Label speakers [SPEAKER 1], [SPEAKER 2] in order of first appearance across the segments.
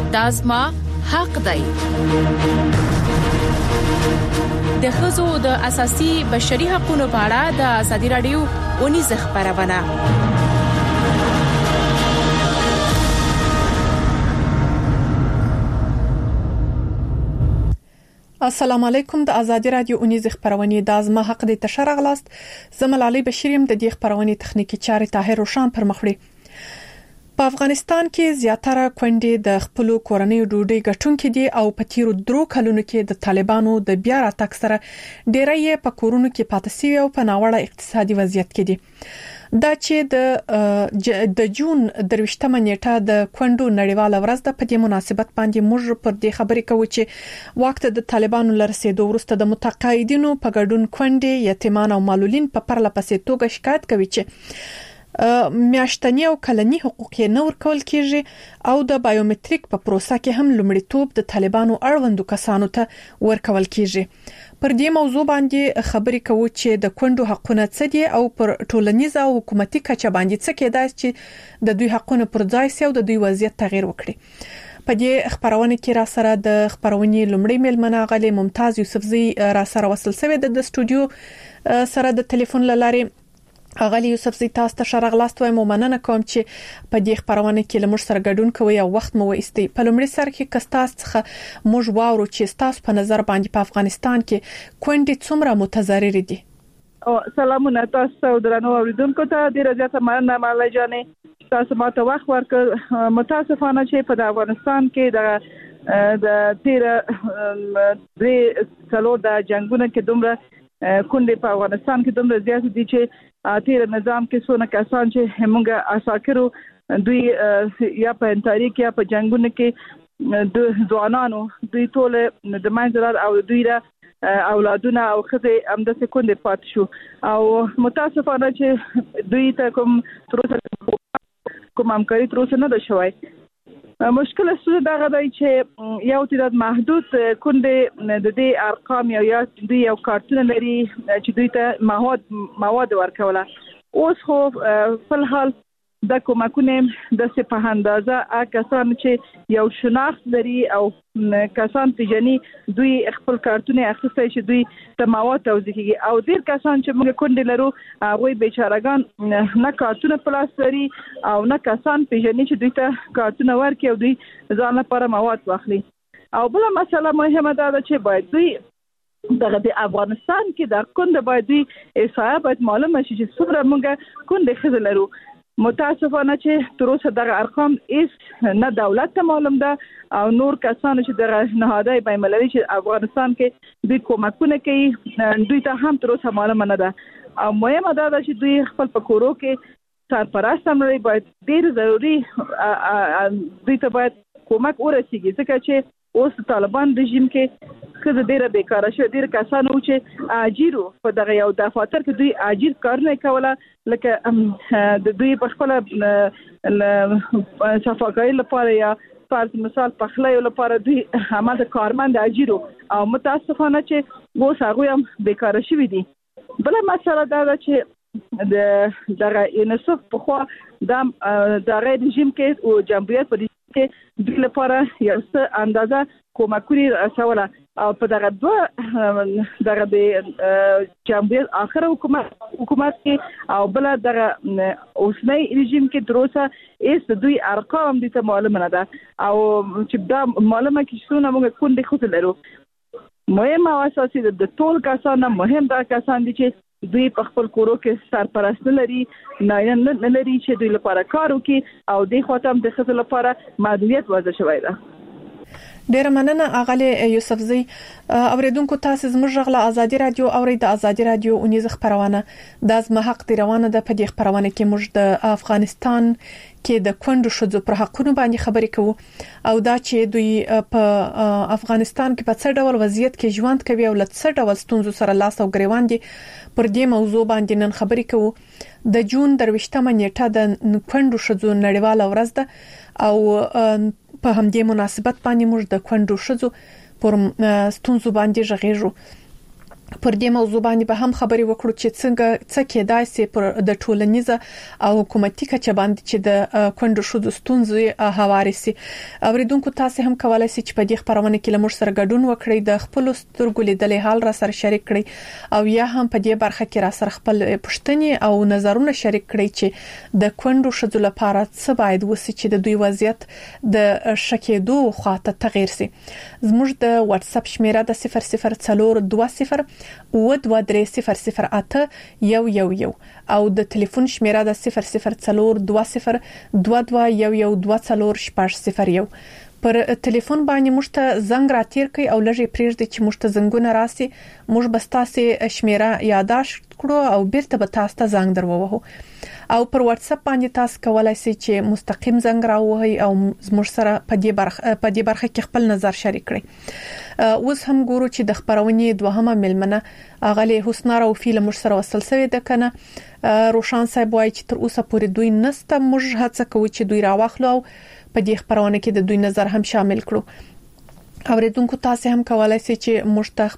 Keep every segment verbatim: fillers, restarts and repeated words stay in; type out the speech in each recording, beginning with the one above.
[SPEAKER 1] دا زما حق دی. د ښځو د اساسي بشري حقوقو په اړه د ازادي رادیو اونیزه خبرونه.
[SPEAKER 2] السلام علیکم. د ازادي رادیو اونیزه خبرونه د ازما حق د تشرع غلاست. زمل علي بشیریم د دې خبرونه تخنیکی چارې طاهر روشان پر مخ وړي. په افغانستان کې زیاتره کونډې د خپل کورنۍ ډوډۍ ګټونکې دي او په تیرو درو کلونو کې د طالبانو د بیا راتګ سره ډېری یې په کورونو کې پاتې شوي او په ناوړه اقتصادي وضعیت کې دي. دا چې د د جون درويشتمه نیټه د کونډو نړیواله ورځ د په دې مناسبت باندې موږ پر دې خبرې کوو چې وخت د طالبانو لرسېدو وروسته د متقاعدینو په ګډون کونډې یتیمان او معلولین په پرله پسې توګه شکایت کوي چې میاشتنی او کلنی حقوق یې نه ورکول کیږي او د بایومټریک په پروسه کې هم لومړیتوب د طالبانو اړوندو کسانو ته ورکول کیږي. پر دې موضوع باندې خبرې کوو چې د کونډو حقونه څه دي او پر ټولنیزه او حکومتي کچه باندې څه کېدای چې د دوی حقونه پر ځای سي او د دوی وضعیت تغیر وکړي. په دې خبرونه کې را سره د خبرونې لومړی ملمنه غلي ممتاز یوسفزي را سره وصل شوی د استودیو سره د ټلیفون لارې. اغلی یوسفزي تاسو ته شرغلاست وایم. مننه کوم چې په دې خبرونه کې لمر سره ګډون کوي او وخت مو وایستي. په لومړي سر کې کستاس څخه موږ واورو چې تاسو په نظر باندې په افغانستان کې کونډې څومره متضرر دي.
[SPEAKER 3] او سلامونه تاسو درنو اوریدونکو ته ډیره زیاته مننه مالای جانې تاسو ماته وخت ورکړ. متاسفانه چې په افغانستان کې د د تیر د څلور د جنگونو کې دومره کونډې په افغانستان کې دومره زیات دي چې تیر نظام کې څونه کسان چې همغه اساکرو دوی یا په تاریخ یا په جنگونو کې د ځوانانو دوی ټول د منځلار او دوی را اولادونه او خزه امده کونډې پات شو او متاسفانه چې دوی ته کوم تر کوم همکاري تر اوسه نه ده شوی. مشکل څه دا غواړي چې یو تعداد محدود کونډې د دې ارقام یو یا دوی یو کارتونه لري چې دوی ته مواد مواد ورکوله. اوس خو په حال د کومکونه د په اندازه کسان چې یو شناخت لري او کسان پیژني دوی خپل کارتونه اخیستي چې دوی ته مواد توزیع کوي او ډیر کسان چې موږ کونډې لرو هغه بیچارهګان نه کارتونه پلاس لري او نه کسان پیژني چې دوی ته کارتونه ورکړي او دوی ځان لپاره مواد واخلي. او بل مسله مهمه ده چې باید دوی دغه د افغانستان کې د کونډې باید دوی احصایه باید معلومه شي چې څومره موږ کونډې خزه لرو. متاسفانه چې تر اوسه دغه ارقام هیڅ نه دولت ته معلوم ده او نور کسان چې دغه نهادهای بین‌المللي چې افغانستان کې دوی کومکونه کوي دوی ته هم تر اوسه معلومه نه ده. او مهمه ده چې دوی خپل پکورو کې سرپرست هم لري باید ډیر ضروري دوی ته باید کومک ورسیږي ځکه چې اوس طالبان رژیم کې خزه ډیره بیکاره شو. ډیر کسانو چې اجیرو په دغه یو دفاتر کې دوی اجیر کارونه کوله لکه د دوی په خپل صفاګۍ لپاره یا فرض مثال پخلی لپاره دوی هماده کارمند اجیرو او متاسفانه چې اوس هغه هم بیکاره شوی دي. بل مسله دا ده چې د دغه انصاف په خوا د دغه رژیم کې او جمهوریت په دې کې د لپاره یو څه اندازه کومکوري رسوله او په دغه دوه دغه د جمهوریت اخر حکومت حکومت کې او بل دغه اوسنۍ رژیم کې دروسه ایس دوی ارقام دي ته معلومه نه ده او چې دا معلومه کې څونه موږ کونډې خو لرو. مهم او اساسي د ټول کسانو مهم دا کسان دي چې دوی په خپل کورو کې سرپرست لري نه نه لري چې دوی لپاره کار وکړي او د خاطر د خپل لپاره محدودیت وضع شوی ده.
[SPEAKER 2] ډیر مننه اغلی یوسفزي. اوریدونکو تاسو زموږ غلا ازادي رادیو اورید د ازادي رادیو اونیزه خبرونه د ازمه حق دی روانه ده. په دې خبرونه کې موږ د افغانستان کې د کونډو شذو پر حقونو باندې خبرې کوو او دا چې دوی په افغانستان کې په څه ډول وضعیت کې ژوند کوي او له څه ډول ستونزو سره لاس او ګریوان دي. پر دې موضوع باندې نن خبرې کوو. د جون درويشتمه نیټه د کونډو شذو نړیواله ورځ ده او په همدې مناسبت باندې موږ د کونډو شذو پر ستونزو باندې ژغېږو. پر دې موضوع باندې به هم خبرې وکړو چې څنګه څه کېدای شي پر د ټولنیزه او حکومتي کچه باندې چې د کونډو شوو ستونزې هواري سي. اوریدونکو تاسو هم کولای شئ چې په دې خبرونه کې لمر سره ګډون وکړئ، د خپل سترګو لیدلې حال را سره شریک کړئ او یا هم په دې برخه کې را سره خپل پوښتنې او نظرونه شریک کړئ چې د کونډو شوو لپاره څه باید وسی چې د دوی وضعیت د شکېدو خواته تغیر سي. زموږ د واتس اپ شمیره د صفر صفر څلور دوه صفر او دوه درې صفر صفر اته یو یو یو او د ټلیفون شمیره د صفر صفر څلور دوه صفر دوه دوه یو یو دوه څلور شپږ صفر یو. پر ټلیفون باندې موږ ته زنګ راتیر کوي او لږه پریږدي چې موږ ته زنګونه راسي، موږ به تاسو شمیره یاداشت کړو او بیرته به تاسو ته زنګ درووهو. او پر واتس اپ باندې تاسو کولای شئ چې مستقیم زنګ راوهي او زموږ سره په دې برخه په دې برخه کې خپل نظر شریک کړئ. اوس هم ګورو چې د خبرونې دوهمه ملمنه اغلی حسنا روفی له مش سره وصل شوی د کنه. روشان صاحب وایي چې تر اوسه پورې دوی نسته، موږ هڅه کوو چې دوی راوخلو او په دې خبرونه کې د دوی نظر هم شامل کړو. اوریدونکو تاسو هم کولای شئ چې موږ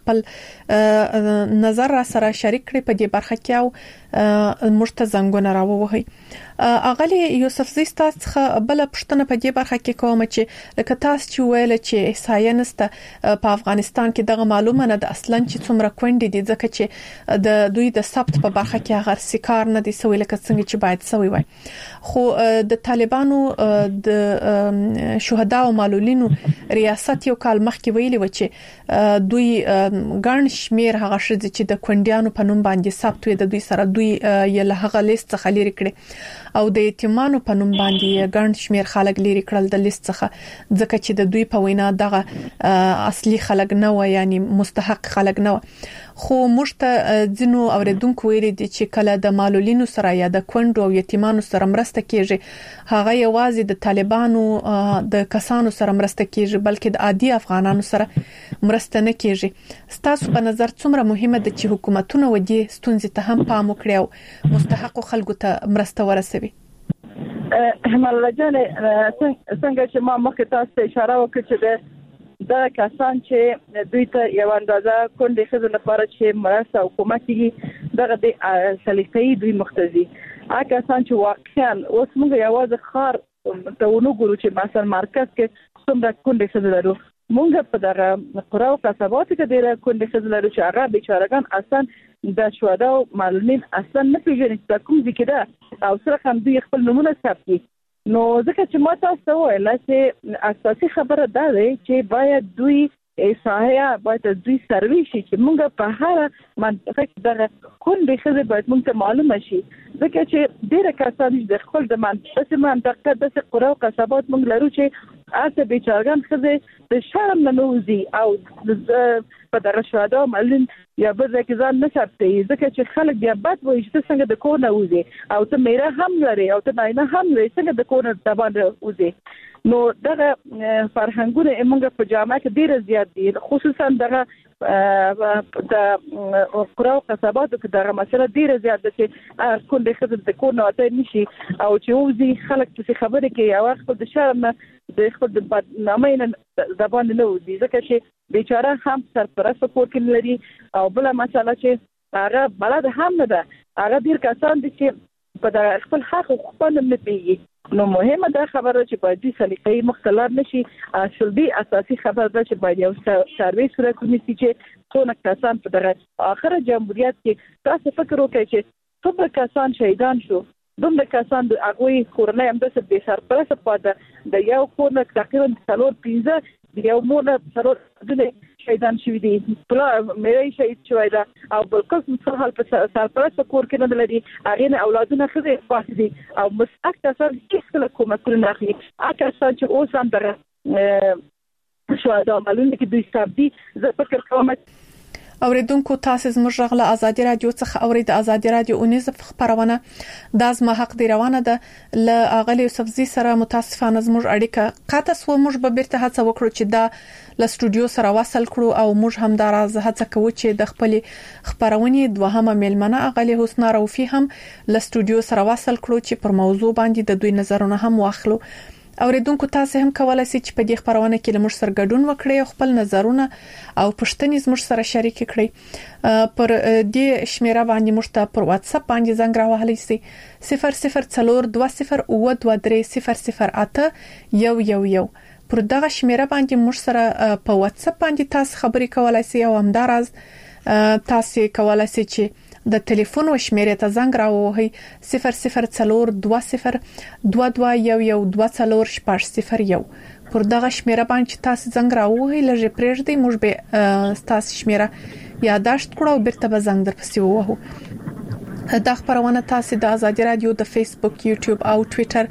[SPEAKER 2] خپل نظر را سره شریک کړئ په دې برخه کې او موږ ته زنګونه راووهي. اغلی یوسف زی تاسو څخه بل پښتنه په دې برخه کې کوم چې لکه تاسو چې ویل چې احصایه نسته په افغانستان کې دغه معلومه نه ده اصلا چې څومره کونډې دي، ځکه چې د دوی د ثبت په برخه کې هغه سکار نه دي سوي لکه څنګه چې باید سوي وای. خو د طالبانو د شهدا او معلولینو ریاست یو کال مخکې ویلي و چې دوی ګڼ شمیر هغه شې چې د کونډیانو په نوم باندې ثبت وي د دوی سره دوی یې له هغه لیست څخه لري کړي او د یتیمانو په نوم باندې ګڼ شمیر خلک لري کړل د لیست څخه، ځکه چې د دوی په وینا دغه اصلي خلک نه و، یعنی مستحق خلک نه و. خو موږ ته ځینو اوریدونکو ویلي دي چې کله د معلولینو سره یا د کونډو او یتیمانو سره مرسته کیږي هغه یوازې د طالبانو د کسانو سره مرسته کیږي بلکې د عادي افغانانو سره مرسته نه کیږي. ستاسو په نظر څومره مهمه ده چې حکومتونه ودی ستونزې ته هم پام وکړي او مستحق خلکو ته مرسته ورسوي؟
[SPEAKER 3] هماله جان څنګه چې ما مخکې تاسو اشاره وکړه چې دا کسان چې دوی ته یو اندازه کونډې خزو لپاره چې مرسته او کومکي دغه د سلیقې دوی مختزي هغه کسان چې واقعا اوس موږ یوازې خار ته ونګورو چې مثلا مرکز کې څومره کونډې خزو لرو، موږ په دغه قرا او قصبات کې ډېر کونډې خزو لرو چې هغه بیچارهګان اصلا د شهدا او معلولین اصلا نه پیژني چې کوم ځکه ده او سره هم دوی خپل نمونه ثبت. نو ځکه چې ما تاسو ته ویل چې اساسي خبره دا ده چې باید دوی احصایه باید دوی سروي شي چې موږ په هر منطقه کې د کونډې خزه باید موږ ته معلومه شي، ځکه چې ډېر کسان د خپل د منطقه منطقه د قرا او قصبات موږ لرو چې اته بیچارهګان خزه د شرم نه نوځي او په دغه شهدا معلوم یا به ځکه ځان نه ثبتي، ځکه چې خلک بیا بد وایي چې څنګه د کور نه وځي او ته میرا هم لري او ته نه هم لري څنګه د کور نه باندې وځي. نو دغه فرهنګونه موږ په جامعه کې ډیر زیات دي، خصوصا دغه د قرا او قصباتو کې دغه مسله ډیر زیات ده چې کونډې خزه د کور نه وځي نشي او چې وځي خلک چې خبرې کوي او خپل د شرم د خپل د بدنامۍ نه زبان نه وځي، ځکه چې بیچاره هم سرپرست کور کې لري او بل مسله چې هغه بلد هم نه ده، هغه ډیر کسان دي چې په خپل حق او خپل نه پیږي. نو مهمه ده خبره چې باید د سلیقې مختلف نشي، اصل دی اساسي خبره ده چې باید یو سروي سره کومي چې څونه کسان په دغه اخر جمهوریت کې تاسو فکر وکړئ چې څومره کسان شهیدان شو، دومره کسان د هغوی کورنۍ هم داسې بې سرپرسته پاتې د یو کور نه تقریبا څلور پنځه د یو مور نه څلور ډلې شهیدان شوي دي، پلا مېرې شهید شوی ده او بل قسم څه حال په سرپرسته کور کې نه لري، هغې نه اولادونه ښځې پاتې دي او مستحق کسان هېڅکله کومکونه نه اخلي. هغه کسان چې اوس هم دغه شهدا معلومه کې دوی ثبت دي، زه فکر کوم
[SPEAKER 2] اوریدونکو تاسو زموږ غږ له ازادي رادیو څخه اورید. ازادي رادیو اونیز خبرونه د زما حق دی روانه ده ل اغلی یوسف زی سره متاسفانه زموږ اړیکه قطع سو. موږ به بیرته هڅه وکړو چې دا ل استودیو سره وصل کړو او موږ هم دا راز هڅه کوو چې د خپل خبرونه دوهمه ملمنه اغلی حسنا روفی هم ل استودیو سره وصل کړو چې پر موضوع باندې د دوی نظرونه هم واخلو. اوریدونکو تاسو هم کولای شئ چې په دې خبرونه کې له موږ سره ګډون وکړئ او خپل نظرونه او پوښتنې زموږ سره شریک کړئ. پر دې شمیره باندې موږ ته پر واتس اپ باندې زنګ راوهلی شئ صفر صفر څلور دوه صفر اوه دوه درې صفر صفر اته یو یو یو. پر دغه شمیره باندې موږ سره په واتس اپ باندې تاسو خبرې کولای شئ او همدارز تاسو کولای شئ چې د ټلیفون شمیره ته زنګ راوهئ صفر صفر څلور دوه صفر دوه دوه یو یو دوه څلور شپږ صفر یو. پر دغه شمیره باندې تاسو زنګ راوهئ لږه پرېږدئ موږ به تاسو شمیره یاداشت کړو او بیرته به زنګ درپسې ووهو. دا خبرونه تاسو د آزادي رادیو د فیسبوک، یوټیوب او ټوئیټر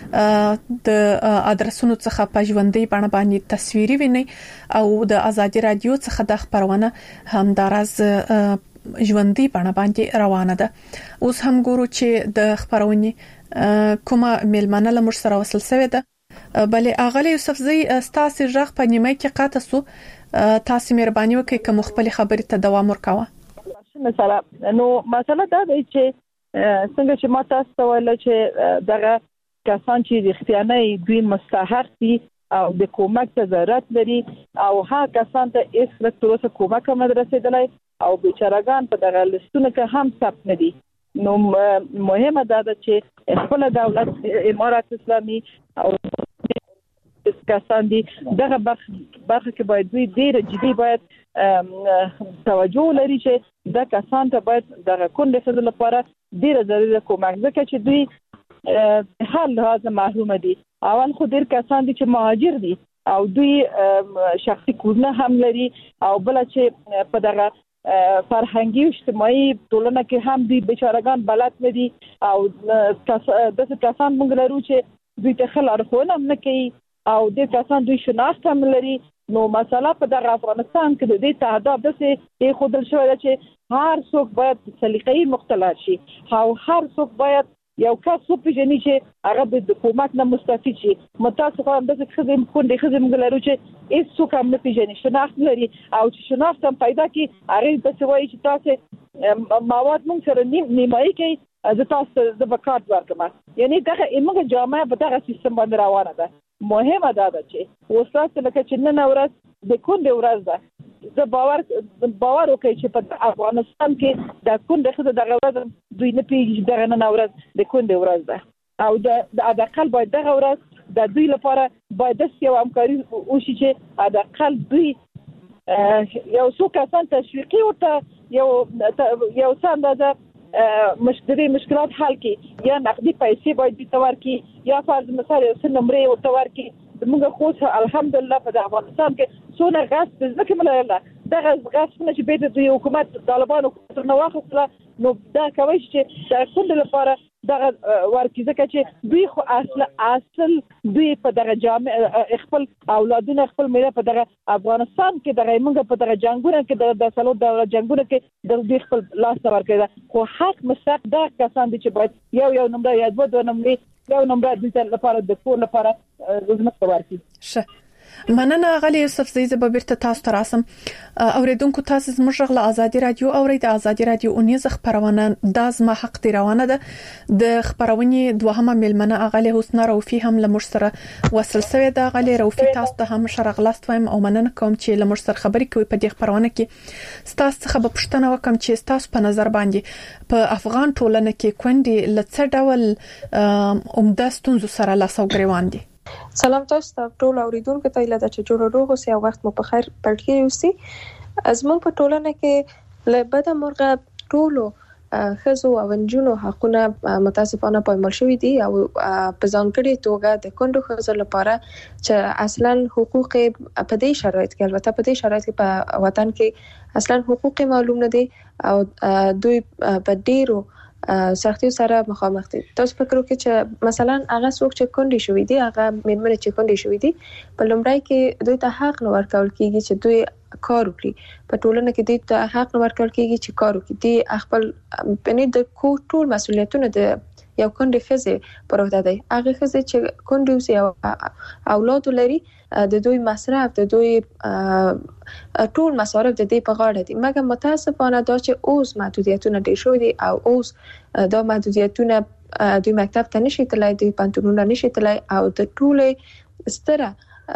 [SPEAKER 2] د ادرسونو څخه په ژوندۍ بڼه باندې تصویري وینئ او د آزادي رادیو څخه د خبرونه همدارز ژوندۍ بڼه باندې روانه ده. اوس هم ګورو چې د خبرونه کومه میلمنه له موږ سره وصل شوې ده. بلې اغلی یوسفزی ستاسو ژغ په نیمه کې قاطع سو، تاسو مهرباني وکړئ کوم خپل خبرې ته دوام ورکوه.
[SPEAKER 3] مثلا نو مثلا دا دی چې څنګه چې ما تاسو ته ویل چې دغه کسان چې رښتیانه دوی مستحق دي او د کومک ته ضرورت لري او ها کسان ته هیڅ رسوله کومک هم نه رسیدلای او بیچارهګان په دغه لستونه کې هم ثبت نه دي. نو مهمه ده چې خپل دولت امارات اسلامي او کسان دي دغه برخه کې باید دوی ډیر جدي باید توجه لري چې دا کسان ته باید دغه کونډې ښځو لپاره ډیر ضروري کومک ځکه چې دوی هر لحاظ محروم دي. اول خو ډیر کسان دي چې مهاجر دي او دوی شخصي کورونه هم لري او بل چې په دغه فرهنګي او اجتماعي ټولنه کې هم دوی بیچارهګان بلد نه دي او دغه کسان موږ لرو چې دوی ته خلارخونه نه کوي او د کسان دوی شناخت هم لري. نو مثلا په دغه افغانستان کې د دې تعهد د څه خودل شوی چې هر څوک باید سلیقې مختلف شي او هر څوک باید یو کس څو پیژني چې هغه د حکومت نه مستفید شي. متاسفه هم د خدمت کونډې خدمت لرو چې هیڅ څوک هم نه پیژني شناخت لري او چې شناخت هم پیدا کی هغه د څه وایي چې تاسو مواد مونږ سره نیمایي کې د تاسو د بکارت ورکما یعنی دغه ایمه جامعه په دغه سیستم باندې روانه ده. مهمه ده چې وسات لکه چې نن ورځ د کونډې ورځ ده زه باور باور وکړي چې په افغانستان کې د کونډې خدای دغه ورځ دوی نه پیږي دغه نن ورځ د کونډې ورځ ده او د ادقل باید دغه ورځ د دوی لپاره باید د یو همکاري وشي چې ادقل دوی یو څو کسان تشویقي ورته یو یو څنګه مشکلات مشکلات حل کی یا نقدي پیسې باید د تور کی یا فرض مثال سن نمبر او تور کی موږ خو الحمدلله په افغانستان کې څونه غاز ځکه مله دغه غاز چې به د حکومت طالبانو نو واخصله نو دا کوي چې د کله لپاره دغه ورکی ځکه چې دوی خو اصل اصل دوی په دغه جامع خپل اولادونه خپل مله په دغه افغانستان کې دغه موږ په دغه جنگونه کې د سلو د جنگونه کې د دوی خپل لاس ورکړي خو حق مستحق دا کسان دي چې باید یو یو نمبر یا دوه دوه نمبر یو نمبر د لپاره د کور لپاره زموږ ورکی
[SPEAKER 2] شه. مننه غلی یوسفزی زه بیرته تاسو ته راسم. اوریدونکو تاسو زموږ غل آزادي رادیو اورید آزادي رادیو اونیز خبرونه د زما حق دی روانه ده. د خبرونه دوهمه ملمنه اغلی حسن روفي هم لمر سره وصل شوی ده. غلی روفي تاسو ته هم شرغلاست وایم او مننه کوم چې لمر سره خبرې کوي په دې خبرونه کې. تاسو څخه به پوښتنه وکم چې تاسو په نظر باندې په افغان ټولنه کې کونډې لڅ ډول عمده ستونزو سره لاس او ګریوان دي.
[SPEAKER 4] سلام تاسو ته ټول اوریدونکو ته اله چې جوړ روغ اوسئ او وخت مو په خیر پټکی اوسئ. زموږ په ټولنه کې له بده مرغه ټولو خزو او انجونو حقونه متاسفانه پایمال شوی دي او په ځانګړي توګه د کندو خزو لپاره چې اصلا حقوق په دې شرایط کې البته په دې شرایط کې په وطن کې اصلا حقوق معلوم نه دي او دوی په ډیرو سختیو سره مخامخ دي. تاسو فکر وکړئ چې مثلا هغه څوک چې کندې شوی دي هغه مېرمنې چې کندې شوی دي په لومړی کې دوی ته حق نه ورکول کیږي چې دوی کار وکړي. په ټولنه کې دوی ته حق نه ورکول کیږي چې کار وکړي. دي خپل پني د ټول مسؤلیتونه د یو کندې ښځې پر وړاندې دي. هغه ښځې چې کندې اوسي او اولاد لري د دوی مصرف د دوی ټول مصارف د دې په غاړه دي. مګر متاسفانه دا چې اوس محدودیتونه ډېر شوي دي او اوس دا محدودیتونه دوی مکتب ته نشي تلای، دوی پانتونونه نشي تلای او د ټوله ستره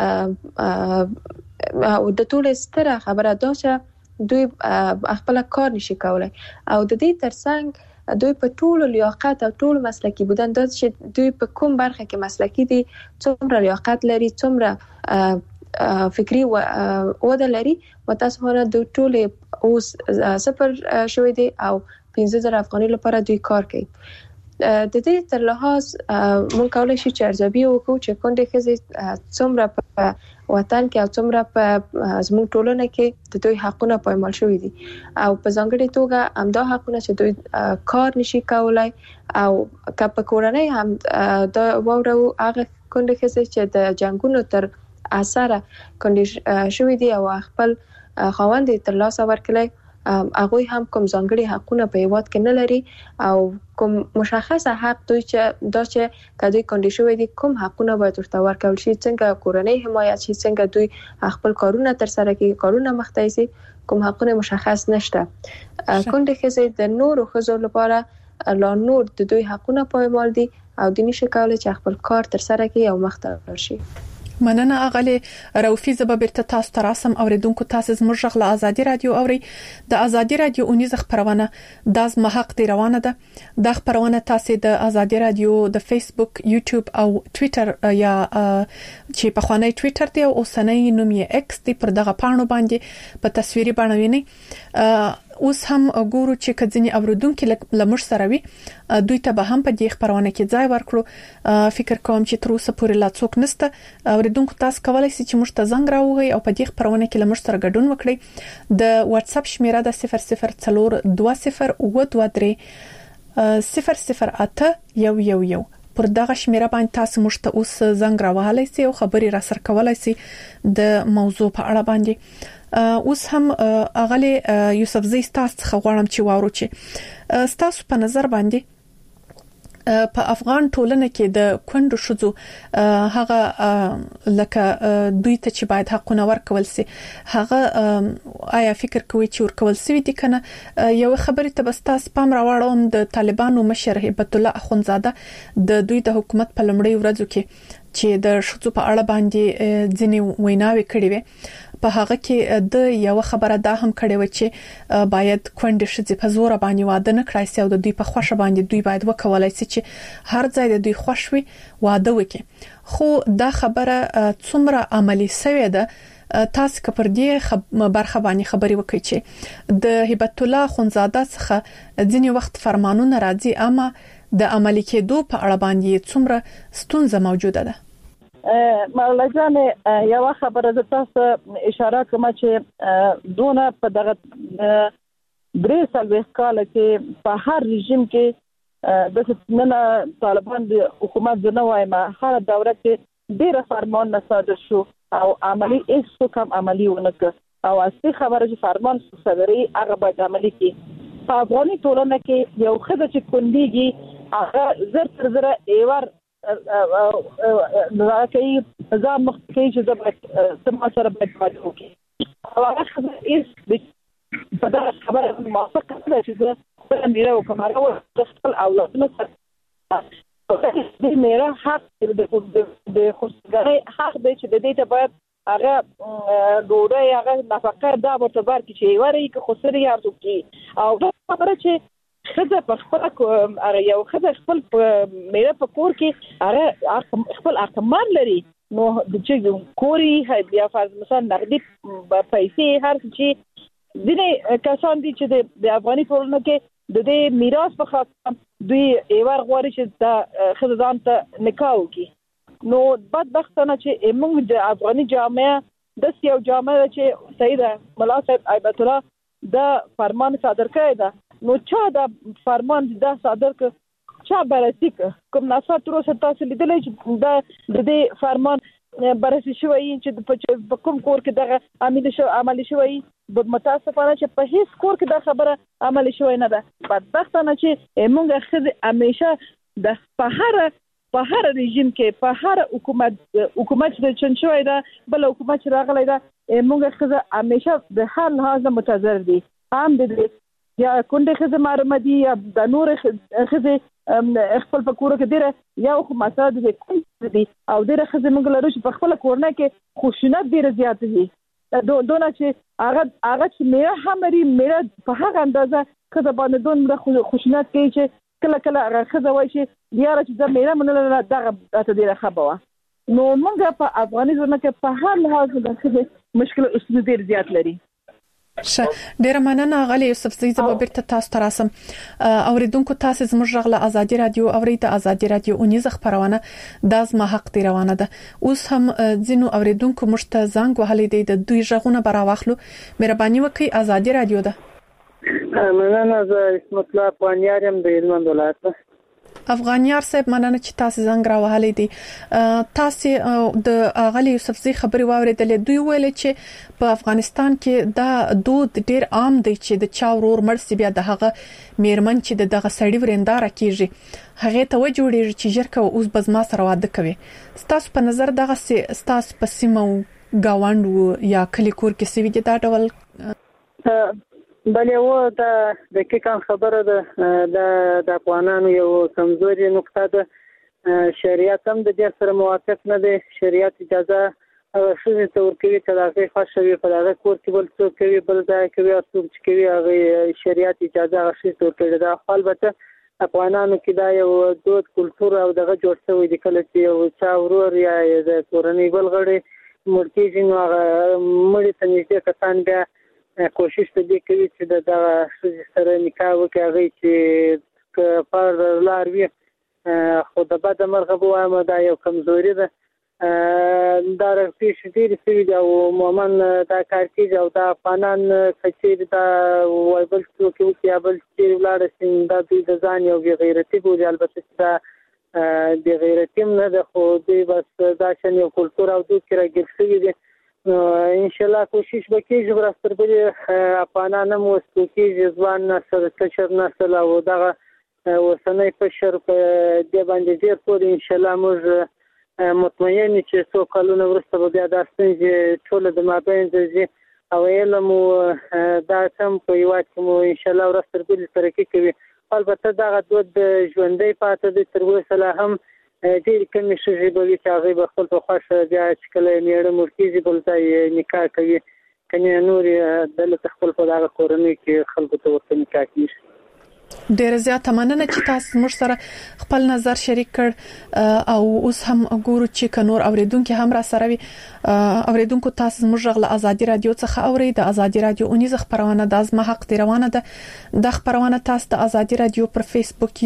[SPEAKER 4] او د ټوله ستره خبره دا چې دوی خپل کار نشي کولای او د دې ترڅنګ دوی په ټولو لیاقت او ټول مسلکی بودن دا چې دوی په کوم برخه کې مسلکی دي، څومره لیاقت لري، څومره فکری وده لري، متاسفانه دوی ټول اوس صفر شوی دي او پنځه زره افغانۍ لپاره دوی کار کوي. د دې تر لحاظ مونږ کولای شو چې ارزیابي وکړو چې کونډې ښځې څومره په وطن کې او څومره په زموږ ټولنه کې د دوی حقونه پایمال شوي دي او په ځانګړې توګه همدا حقونه چې دوی کار نشي کولای او که په کورنۍ هم دا واورو هغه کونډې ښځې چې د جنګونو تر اثره کونډې شوي دي او خپل خاوند یې ترلاسه ورکړی، هغه هم کوم ځانګړي حقونه په هیواد کې نه لري او کوم مشخصه حق دوی چې دا چې کدی کنډیشن دي کوم حقونه باید ورته ورکول شي، څنګه کورنۍ حمایت شي، څنګه دوی خپل کارونه تر سره کوي، کارونه مخته شي، کوم حقونه مشخص نشته. کونډې ښځې د نورو ښځو لپاره لا نور د دوی حقونه پایمال دي او د نشي کولای چې خپل کار تر سره کوي او مخته لاړ شي.
[SPEAKER 2] مننه اغلی روفي زبا بیرته تاسو ته راسم اوریدونکو تاسو زموږ غږ له ازادي رادیو اوري. د ازادي رادیو اونیزه خبرونه د ازما حق دی روانه ده. د خبرونه تاسو د ازادي رادیو د فیسبوک، یوټیوب او ټوئیټر یا چې په خوانی ټوئیټر دی او اوسنۍ نوم یې ایکس دی پر دغه پاڼو باندې په تصویري بڼه ویني. اوس هم ګورو چې کځنی اوریدونکو لمر سره وي دوی ته به هم په دې خبرونه کې ځای ورکړو. فکر کوم چې تر اوسه پورې لا څوک نسته اوریدونکو تاسو کولای شئ چې موږ ته زنګ راوغي او په دې خبرونه کې لمر سره ګډون وکړئ. د واتس اپ شمیره د صفر صفر څلور دوه صفر اوه دوه درې صفر صفر اته یو یو یو پر دغه شمیره باندې تاسو موږ ته اوس زنګ راوهلای شئ او خبري را سره کولای شئ د موضوع په اړه باندې. اوس هم اغلی یوسف زی تاسو څخه غواړم چې واورو چې تاسو په نظر باندې په افغان ټولنه کې د کونډو شذو هغه لکه دوی ته چې باید حقونه ورکول سي هغه آیا فکر کوي چې ورکول سي دي کنه؟ یو خبرې ته بس تاسو پام راوړم د طالبانو مشر هیبت الله اخونزاده د دوی د حکومت په لمړی ورځو کې چې د شذو په اړه باندې ځینې ویناوي کړې وي په هغه کې د یو خبره دا هم کړې و چې باید کونډې شذې په زور باندې واده نه کړای سي او د دوی په خوښه باندې دوی باید وکولای سي چې هر ځای د دوی خوښ وي واده وکړي. خو دا خبره څومره عملی شوې ده تاسو که پر دې خب... برخه باندې خبري وکړئ چې د هیبت الله خونزاده څخه ځینې وخت فرمانونه راځي اما د عملی کېدو په اړه باندې څومره ستونزه موجوده ده؟
[SPEAKER 3] مولا جان یو خبره د تاسو اشاره کوم چې دونه په دغه درې سال کال کې په هر رژیم کې د نن طالبان د حکومت د نوای ما هر دوره کې ډېر فرمان صادر شو او عملی هیڅ کوم عملی ونه او اصلي خبره چې فرمان صادري هغه باید عملی کې په افغاني ټولنه کې یو خدای چې کنديږي هغه زر تر زر ایوار راکې ځم مخکې چې زه سم سره باید پاتې وکړم او هغه هیڅ په دا خبره موافقه ده چې زه خپل میره وکړم او خپل اولادونه سره د میره حق د د خوشګړۍ حق دی چې د دې ته باید هغه ډوډۍ هغه نفقه دا ورته ورکړي چې وری که خسري هر څوک او دا خبره چې خزه په خپل هغه یو خزه خپل میره په کور کې هغه خپل احتمال لري نو د چې کوري بیا فرض مثلا نقدي پیسې هر څه دي کسان دي چې د افغاني ټولنه کې د دې میراث په خاطر دوی ایوار غواړي چې د خزه ځان ته نکاح وکړي. نو بدبختانه چې موږ د افغاني جامعه د یو جامعه چې سیده ملا صاحب هیبت الله د فرمان صادر کړی ده نو چا دا فرمان دا صادر ک چا بررسي کوم ناسا تر اوسه تاسو لیدلې چې دا د دې فرمان بررسي شوی چې په کوم کور کې دغه عملي شو عملي شوی د متاسفانه چې په هیڅ کور کې دا خبره عملي شوی نه ده. بدبختانه چې موږ خزه همیشه د په هر په هر رژیم کې په هر حکومت حکومت د چن شوی دا بل حکومت راغلی دا موږ خزه همیشه د هر لحاظ متضرر دي هم د یا کونډه خزه مارمدي یا د نور خزه خپل پکوره کې ډیره یو خو مساده دي دي او ډیره خزه موږ لرو چې په خپل کورنه کې خوشینت ډیره زیات دي دونه چې هغه هغه چې میرا همري میرا په هغه اندازه کله باندې دونه خوشینت کوي چې کله کله هغه خزه وایي چې بیا چې دا میرا منل دغه ته ډیره خبره نو موږ په افغانستان کې په هر لحاظ د مشکل اصول ډیر زیات لري.
[SPEAKER 2] ش ډیر مننه غالي یوسف زی زبر بیرته تاسو تراسم اوریدونکو تاسو زموږ غږ له ازادي رادیو اورید ازادي رادیو اونیز خبرونه د زما حق دی روانه ده اوس هم ځینو اوریدونکو مشته زنګ وهلې دی د دوی غږونه براواخلو مهرباني وکړئ ازادي رادیو ده.
[SPEAKER 5] مننه زه اسمت الله پوانیارم د هلمند ولایت.
[SPEAKER 2] افغانیار صاحب مننه چې تاسو زنګ راوهلې دي تاسو د غالي یوسف زی خبري واوریدلې دوی ویل چې په افغانستان کې دا دود ډیر عام دی چې د چا ورور مرسي بیا د هغه میرمن چې دغه سړی ورندار کیږي هغه ته وجوړي چې جرکه اوس بزما سره واده کوي. تاسو په نظر دغه تاسو په سیمو گاوند یا کلی کور کې سوي دا ډول
[SPEAKER 5] بلې و دا د کیکان خبره ده د د افغانانو یو کمزوري نقطه ده شریعت هم د دې سره موافق نه دی. شریعت اجازه شوی ته ورکوي چې هغه خوشوي په هغه کور کې بل څوک کوي بل ځای کوي او څوک چې کوي هغه شریعت اجازه غشي ته ورکوي. دا البته افغانانو کې دا یو دود کلچر او دغه جوړ شوی دی کله چې یو چا ورور یا د کورنۍ بل غړي مرتیږي نو هغه مړي ته نږدې کسان بیا کوشش ته دی کوي چې دا سره نکاح وکړي هغه چې پر لار وي خو د بد مرغه وایم دا یو کمزوري ده دا رفیش ډیر سوي دا او مومن دا کار کوي او دا افغانان کچیر دا وایبل څوک یو بل چې ولاړ سین دا د ځان یو غیرتی بوج البته دا د غیرتی نه ده خو دی بس دا شن یو کلچر او دوی کې راګر سوي دي ان شاء الله کوشش وکړي چې ورستر به افغانان مو ستوکي ځوان نسل کشر نسل او دغه وسنۍ پشر په دې باندې ډیر پور ان شاء الله موږ مطمئن چې څو کلونه ورسته بیا د ستنځ ټول د مابین ځي او علم دا سم په یو وخت مو ان شاء الله ورستر به ترقی کوي. البته دغه د ژوندۍ پاتې د تر اوسه هم ډیر کمی شوی به چې هغه به خپل په خوښه بیا چې کله میړه مرتیږي بل ځای نکاح کوي کني نور د خپل په دغه کورنۍ کې خلکو ته ورته نکاح کوي.
[SPEAKER 2] ډیر زیات مننه چې تاسو موږ سره خپل نظر شریک کړ او اوس هم ګورو چې کنور اوریدونکو هم را سره وي اوریدونکو تاسو موږ غل ازادي رادیو څخه اوري د ازادي رادیو اونیز خبرونه د ازما حق دی روانه ده د خبرونه تاسو د ازادي رادیو پر فیسبوک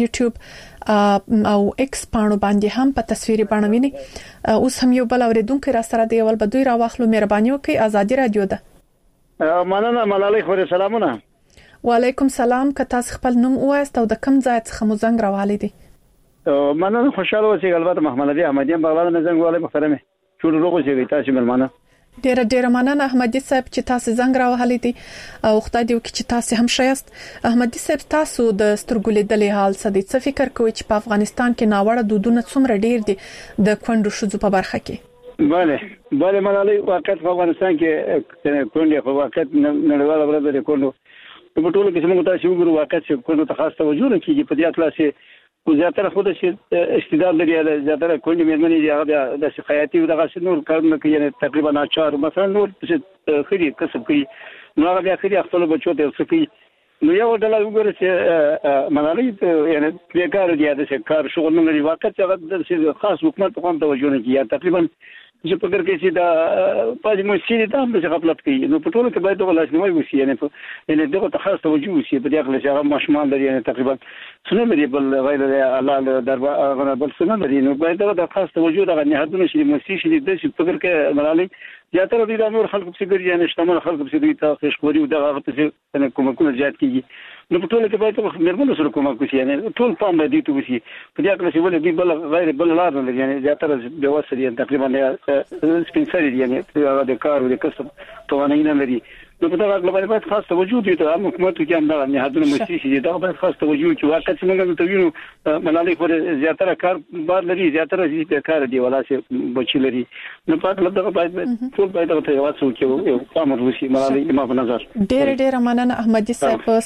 [SPEAKER 2] یوټیوب او ایکس پاڼو باندې هم په تصویري باندې ویني اوس هم یو بل اوریدونکو را سره دی ول بدوی را واخلو مهرباني وکړئ ازادي رادیو ده.
[SPEAKER 6] مننه ملالۍ خوري سلامونه.
[SPEAKER 2] وعلیکم سلام که تاسو خپل نوم وایست او د کوم ځای څخه مو زنګ راوالې دي.
[SPEAKER 6] مننه خوشاله اوسئ البته محمد علي احمدی بغلان مې زنګ والي محترمه ټول روغ اوسئ تاسو ملمانه.
[SPEAKER 2] ډیر ډیر مننه احمدی صاحب چې تاسو زنګ راوهلې دي او خدای دې وکړي چې تاسو هم شایست. احمدی صاحب تاسو د سترګو لیدلې حال څه دي څه فکر کوئ چې په افغانستان کې ناوړه دودونه څومره ډیر دي د کونډو شذو په برخه کې؟
[SPEAKER 6] بله بله ملالۍ واقعیت په افغانستان کې کونډې په واقعیت نړیواله ورځ د کونډو په ټولو کې څنګه تاسو وګورئ واقعیت چې کونډو ته خاص توجه نه کیږي په دې اطلاع چې خو زیاتره خو د استعداد لري زیاتره کونډې مېرمنې دي هغه د شکایتي او دغه څه نور کارونه کوي یعنی تقریبا ناچار مثلا نور څه خري کسب کوي نو هغه بیا خري خپل بچو ته څه کوي نو یو ډول وګورئ چې ملالۍ یعنی بیکار دي د کار شغل نه لري واقعیت هغه د خاص حکومت په کوم توجه نه کوي تقریبا چې په ګر کې چې دا پاتې مسیري ته هم څه غفلت کوي نو په ټولو کې باید د لاسنیوي وشي یعنی په یعنی دغه ته خاص توجه وشي په دې اړه چې هغه مشمال لري یعنی تقریبا څنګه لري بل غیر الله دربار بل څنګه لري نو باید دغه خاص توجه دغه نهادونه شي مسیري شي د څه په ګر کې ملالۍ زیاتره د نور خلکو په څیر یعنی شتمن خلکو په څیر ته خوشخوري او دغه په څیر کومکونه زیات کیږي نو په ټولو کې باید د مرمنو سره کومک وشي یعنی ټول پام باندې ته وشي په دې اړه چې ولې بل غیر بل لار نه یعنی زیاتره د وسر یعنی تقریبا سپینسري یعنی د کار او د کسب توانایي نه لري نو په دغه اړه باید خاص توجه دي ته هم حکومت کې هم دا نهادونه مسیسي دي دا باید خاص توجه چې واقعا څنګه ته وینو ملالۍ خو زیاتره کار بار لري زیاتره دې کار دی ولا چې بچی لري نو په دغه دغه باید ټول باید ته یو څه کې یو امر وشي ملالۍ ما په نظر
[SPEAKER 2] ډېر ډېر مننه احمدي صاحب تاسو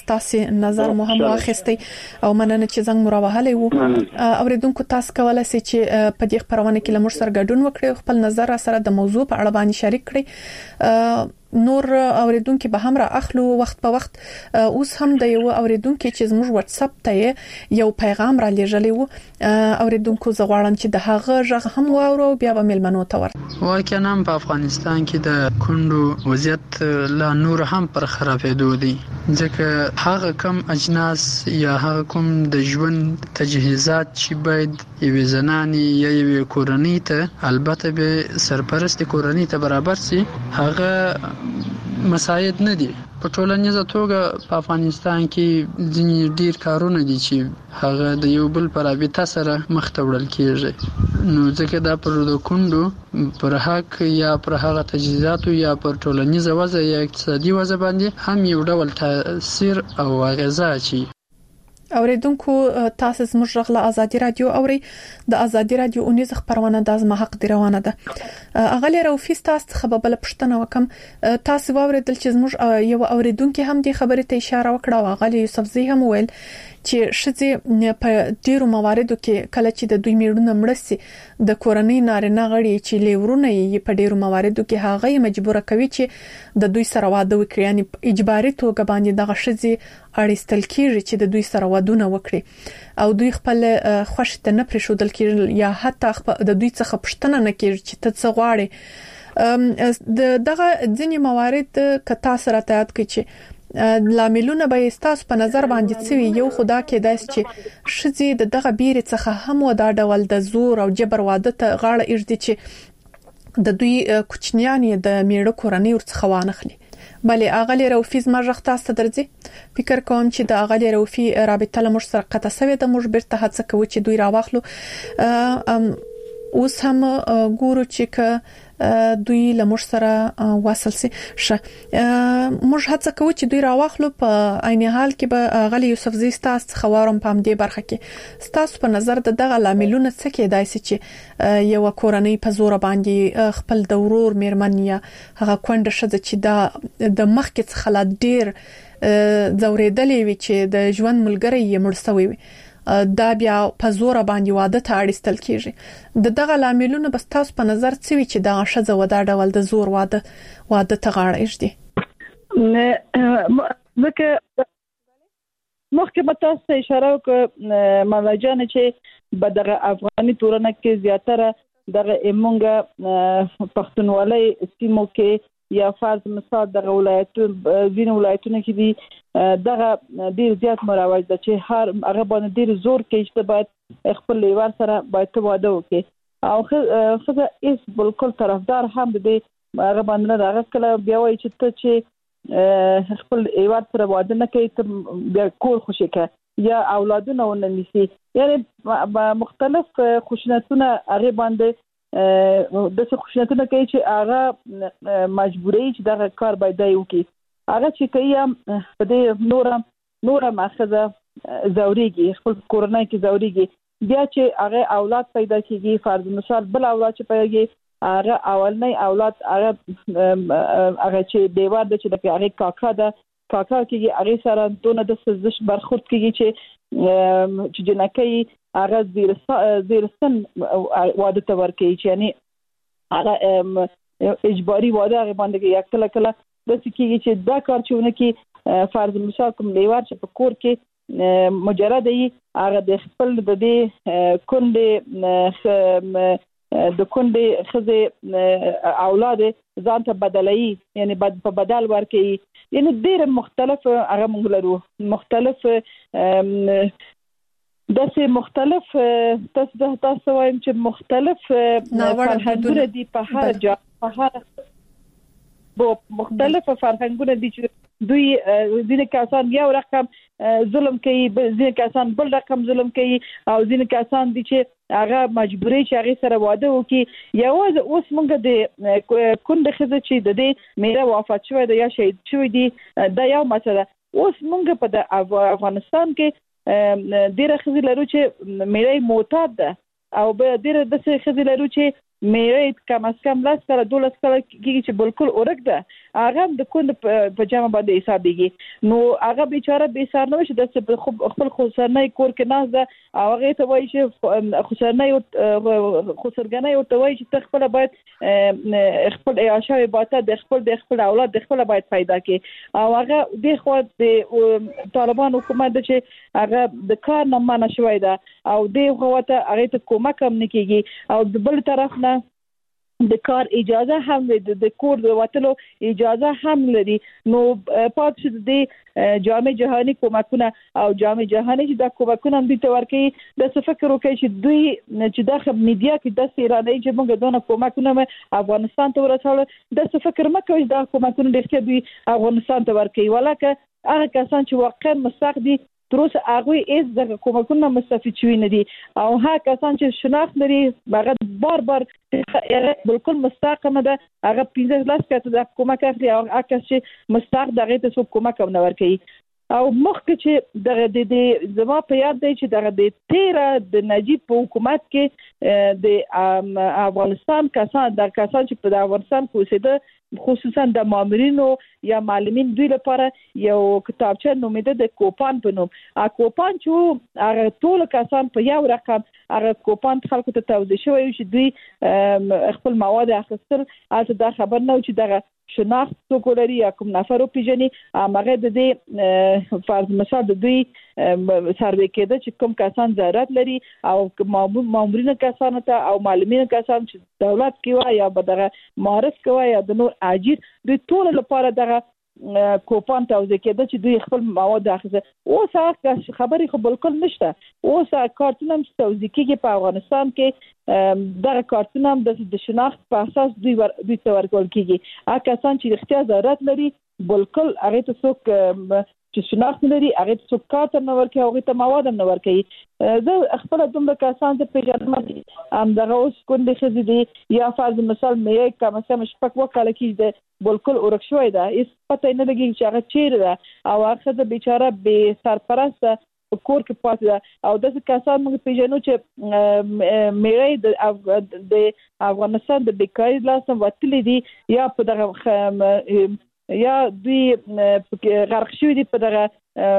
[SPEAKER 2] نظر مو هم واخیستي او مننه چې زنګ مراوهلې وو. اوریدونکو تاسو کولای شئ چې په دې خبرونه کې لمر سره ګډون وکړئ، خپل نظر سره د موضوع په اړه باندې شریک کړئ. نور اوریدونکو به هم را اخلو وخت په وخت. اوس هم د یو اوریدونکو چې زموږ واتس اپ ته یو پیغام را لېږلی وو، اوریدونکو زه غواړم چې د هغه ژغ هم واورو بیا به ملمنو ته ورته.
[SPEAKER 7] واقعا په افغانستان کې د کندو وضعیت لا نور هم پر خرابېدو دي، ځکه هغه کم اجناس یا هغه کوم د ژوند تجهیزات چې باید یوې زنانې یا یوې کورنۍ ته البته به سرپرست کورنۍ ته برابر سي، هغه مساعد نه دي. په ټولنیزه توګه په افغانستان کې ځینې ډیر کارونه دي چې هغه د یو بل پر رابطه سره مخ ته وړل کیږي، نو ځکه دا پر د کندو پر حق یا پر هغه تجهیزاتو یا پر ټولنیزه وضع یا اقتصادي وضع باندې هم یو ډول تاثیر او اغیزه اچي.
[SPEAKER 2] اوریدونکو تاسو زموږ غږ آزادي رادیو اوري، د آزادي رادیو اونیز خبرونه د ازما حق دی روانه ده. اغلی روفي تاسو خبر بل پښتنه وکم، تاسو واوریدل چې زموږ یو اوریدونکو هم د خبرې ته اشاره وکړه او اغلی یوسف زی هم ویل چې شذې په ډیرو مواردو کې کله چې د دوی میړونه مړسي د کورنۍ نارینه غړي چې لیورونه یې په ډیرو مواردو کې هغه مجبور کوي چې د دوی سره واده وکړي، یعنی اجباري توګه باندې دغه شذې اړیستل کیږي چې د دوی سره وادونه وکړي او دوی خپل خوښ ته نه پرېښودل کیږي یا حتی د دوی څخه پښتنه نه کیږي چې ته څه غواړې. د دغه ځینې موارد کتا سره تایید کوي چې لاملونه به استاس په نظر باندې څوي. یو خدا کې داس چې شذې د دغه بیر څخه هم ودا ډول د زور او جبر واده ته غاړه ایږدي چې د دوی کوچنیان د میړه کورنۍ ورڅخه وانخلي. بله اغلی روفي زما ژغ تاسو درځي، فکر کوم چې د اغلی روفي رابطه له موږ سره قطع شوې ده، موږ بیرته هڅه کوو چې دوی راوخلو. اوس هم ګورو چې ک دوی له موږ سره واصل سي شه. موږ هڅه کوو چې دوی راوخلو. په عین حال کې به غلی یوسف زی تاسو خوارم په دې برخه کې تاسو په نظر د دغه لاملونه څه کې دای سي چې یو کورنۍ په زور باندې خپل د ورور میرمن یا هغه کونډه شذ چې دا د مخ کې څخه لا ډیر زوریدلې وي چې د ژوند ملګری یې مړ شوی وي، دا بیا په زور باندې واده ته اړیستل کیږي. د دغه لاملونه بس تاسو په نظر څه وی چې دا شذ ودا ډول د زور واده واده ته غاړه ایږدي؟
[SPEAKER 3] ځکه مخکې به تاسو اشاره وکړه ملاجان چې په دغه افغاني تورنه کې زیاتره دغه ایمونګه پښتونولۍ سیمو کې یا فرض مثال دغه ولایتونو ځینې ولایتونو کې دي دغه ډیر زیات مروج ده چې هر هغه باندې ډیر زور کوي چې باید خپل لیوار سره باید واده وکړي او خزه ایس بالکل طرفدار هم دي هغه باندې هغه کله بیا وایي چې ته چې خپل لیوار سره واده نه کوي ته بیا کور خوشی کوي یا اولادونه ونه نیسي، یعنی مختلف خشونتونه هغه باندې د څه خشونتونه کوي چې هغه مجبوري چې دغه کار باید وکړي. هغه چې کوي په دې نور نور ماخذه زوريږي خپل کورنۍ کې زوريږي بیا چې هغه اولاد پیدا کیږي فرض مثال بل اولاد چې پیدا کیږي هغه اولنۍ اولاد هغه هغه چې دیوار د چې د هغه کاکا ده کاکا کېږي هغه سره دونه د سزش برخورد کېږي چې چې جنکې هغه زیر زیرسن واده ته ورکړي چې یعنی هغه اجباري واده هغه باندې یک کله کله د سکیږي چې دا کار چونه کې فرض مثال کوم لیوار چې په کور کې مجرد ای هغه د خپل د دې کندې د کندې خزه اولاد ځان ته بدلایي یعنی په بدل ورکړي یعنی ډېر مختلف هغه موږ لرو مختلف داسې مختلف تاسو تاسو وایم چې مختلف فرهنګونه دي په هر ځای په هر بو مختلف فرهنګونه دي چې دوی ځینې کسان یو رقم ظلم کوي ځینې کسان بل رقم ظلم کوي او ځینې کسان دي چې هغه مجبوري چې هغه سره واده وکړي یوازې اوس موږ د کونډه ښځه چې د دې میره وفات شوی دی یا شهید شوی دی دا یو مسله اوس موږ په د افغانستان کې ډېر ښځې لرو چې میره معتاد ده او ډېر د ښځې لرو چې مې کم از کم لاس کله دولس کله کېږي چې بالکل اورګ ده هغه د کند په جامه باندې حسابيږي نو هغه بیچاره به سار نه شي د خپل خسرنۍ کور کې ناز ده او هغه ته وایي چې خسرنۍ خسرګنۍ او ته وایي چې خپل باید خپل عیاشي باته د خپل د خپل اولاد د خپل باید پیدا کړي او هغه د خو د طالبان حکومت چې هغه د کار نه منع شوی ده او د غوته هغه ته کومک هم نه کیږي او د بل طرف نه د کار اجازه هم لري د کور د وټلو اجازه هم لري نو پات چې د جامع جهانی کومکونه او جامع جهانی چې د کومکونه هم د تورکي د فکر وکړي چې دوی چې د میډیا کې د ایراني چې موږ دونه کومکونه افغانستان ته ورسول د فکر مکه د کومکونه د اختیار دوی افغانستان ته ورکړي ولکه هغه کسان چې واقعا مستحق دي تروس هغه ایز د کومکونه مستفید شوی نه دي او ها کسان چې شناخت لري هغه بار بار بالکل مستحق نه ده هغه پنځه لاس کته د کومک اخلي او هغه چې مستحق دغه ته کومک نه ورکوي او مخکې چې د د زما په یاد دی چې دغه د تیرا د نجیب په حکومت کې د افغانستان کسان د کسان چې په افغانستان کې اوسېده خصوصا د مامورینو یا معلمین دوی لپاره یو کتابچه نومیده د کوپان په نوم ا کوپان چې هغه ټول کسان په یو رقم هغه کوپان خلکو ته توزیع شوی چې دوی خپل مواد اخیستل البته دا خبر نه و چې دغه شناخت څوک لري یا کوم نفر او پیژني هغه د دې فرض مثال د دوی سروې کېده چې کوم کسان ضرورت لري او مامورین کسان ته او معلمین کسان چې دولت کې وای یا بدغه معرف کوي یا د نور اجیر دوی ټول لپاره دغه کوپان توزیع کېده چې دوی خپل مواد اخیسته اوس هغه خبرې خو بالکل نشته اوس کارتون هم توزیع کېږي په افغانستان کې دغه کارتون هم د شناخت په اساس دوی ور دوی ته ورکول کېږي هغه کسان چې اختیار ضرورت لري بالکل هغه ته څوک چې شناخت لري هغه ته څوک کارت نه ورکوي هغه ته مواد نه ورکوي زه خپل دومره کسان ته پیژنم هم دغه اوس کندې خزي دي یا فرض مثال مې کوم څه مشپک وکاله کې بالکل اورک شوی دا هیڅ پته نه لګي چې هغه چیرې ده او هغه د بیچاره به سرپرست کور کې پاتې ده او د کسان موږ پیژنو چې مې د افغانستان د بیکاري لاسم وتلې دي یا په دغه یا دوی غرق شوی دي په دغه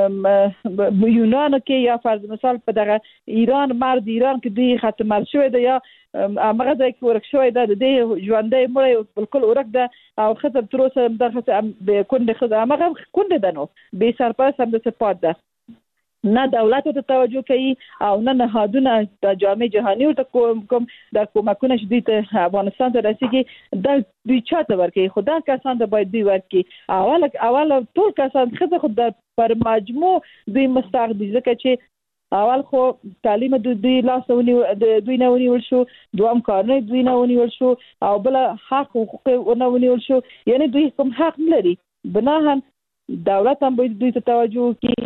[SPEAKER 3] یونان کې یا فرض مثال په دغه ایران مرد ایران کې دوی ختم شوی دی یا هغه د ورک شوی دی د ژوندۍ مړ بالکل ورک ده او خطر تر اوسه دغه به کونډه خدای هغه کونډه ده نو به سرپرست هم د سپات ده نه دولت ته توجه کوي او نه نهادونه د جامع جهانی او کوم د کومکونه چې دوی ته افغانستان ته رسیدي د دوی چاته ورکي خدا کسان ته باید دوی ورکي اول اول ټول کسان خزه خود پر مجموع دوی مستحق دي ځکه چې اول خو تعلیم د دوی لاسونی د دوی نه ونیول شو دوام کارونه دوی نه ونیول شو او بل حق حقوق نه ونیول شو یعنی دوی کوم حق نه لري بناهن دولت هم باید دوی ته توجه کوي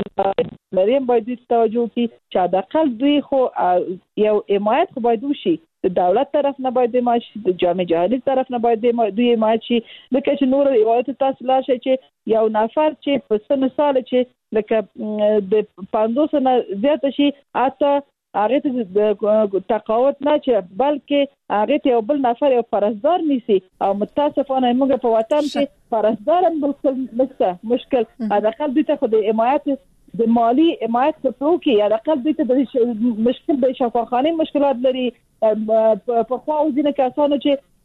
[SPEAKER 3] مریم باید دوی ته توجه کوي چې د اقل دوی خو یو حمایت خو باید وشي د دولت طرف نه باید حمایت شي د جامع جهانی طرف نه باید دوی حمایت شي لکه چې نور روایت تاسو لا شي چې یو نفر چې په سن سال چې لکه د پنځوس نه زیات شي اته هغه ته تقاوت نه چې بلکې هغه ته یو بل نفر یو فرزدار نیسي او متاسفانه موږ په وطن کې فرزدار هم بالکل نشته مشکل اقل دوی ته خو د حمایت د مالی حمایت په کې یا اقل دوی ته د مشکل د شفاخانه مشکلات لري په خو ځینې کسانو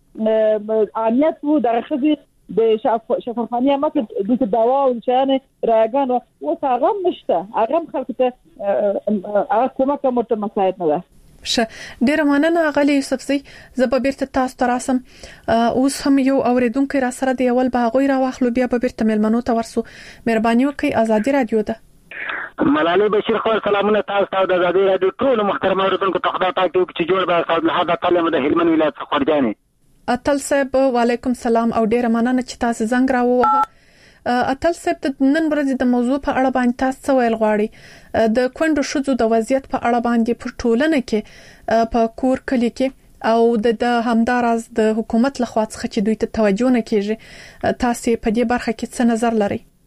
[SPEAKER 3] چې امنیت وو درخه د شفاخانه ماته د دوا او چانه راګانو او هغه نشته هغه خلک ته هغه کومه کومه مساعد نه ده
[SPEAKER 2] ش ډیر مننه غالي یوسف سي زه به بیرته تاسو ته راسم اوس هم یو اوریدونکو را سره دی اول به غوي را واخلو بیا به بیرته ملمنو ته ورسو مهرباني وکړئ ازادي رادیو ده
[SPEAKER 8] ملالۍ بشیر خو سلامونه تاسو ته د ازادي رادیو ټول محترم اوریدونکو ته خدای پاک دې چې جوړ به صاحب له تعالی د هلمند ولایت څخه ورجاني
[SPEAKER 2] اتل صاحب وعلیکم سلام او ډیر مننه چې تاسو زنګ راووه اتل صاحب د نن ورځې د موضوع په اړه باندې تاسو ویل غواړي د کونډو شذو د وضعیت په اړه باندې پر ټولنه کې په کور کلی کې او د همدارز د حکومت لخوا څخه چې دوی ته توجه نه کیږي تاسو په دې برخه کې څه نظر لرئ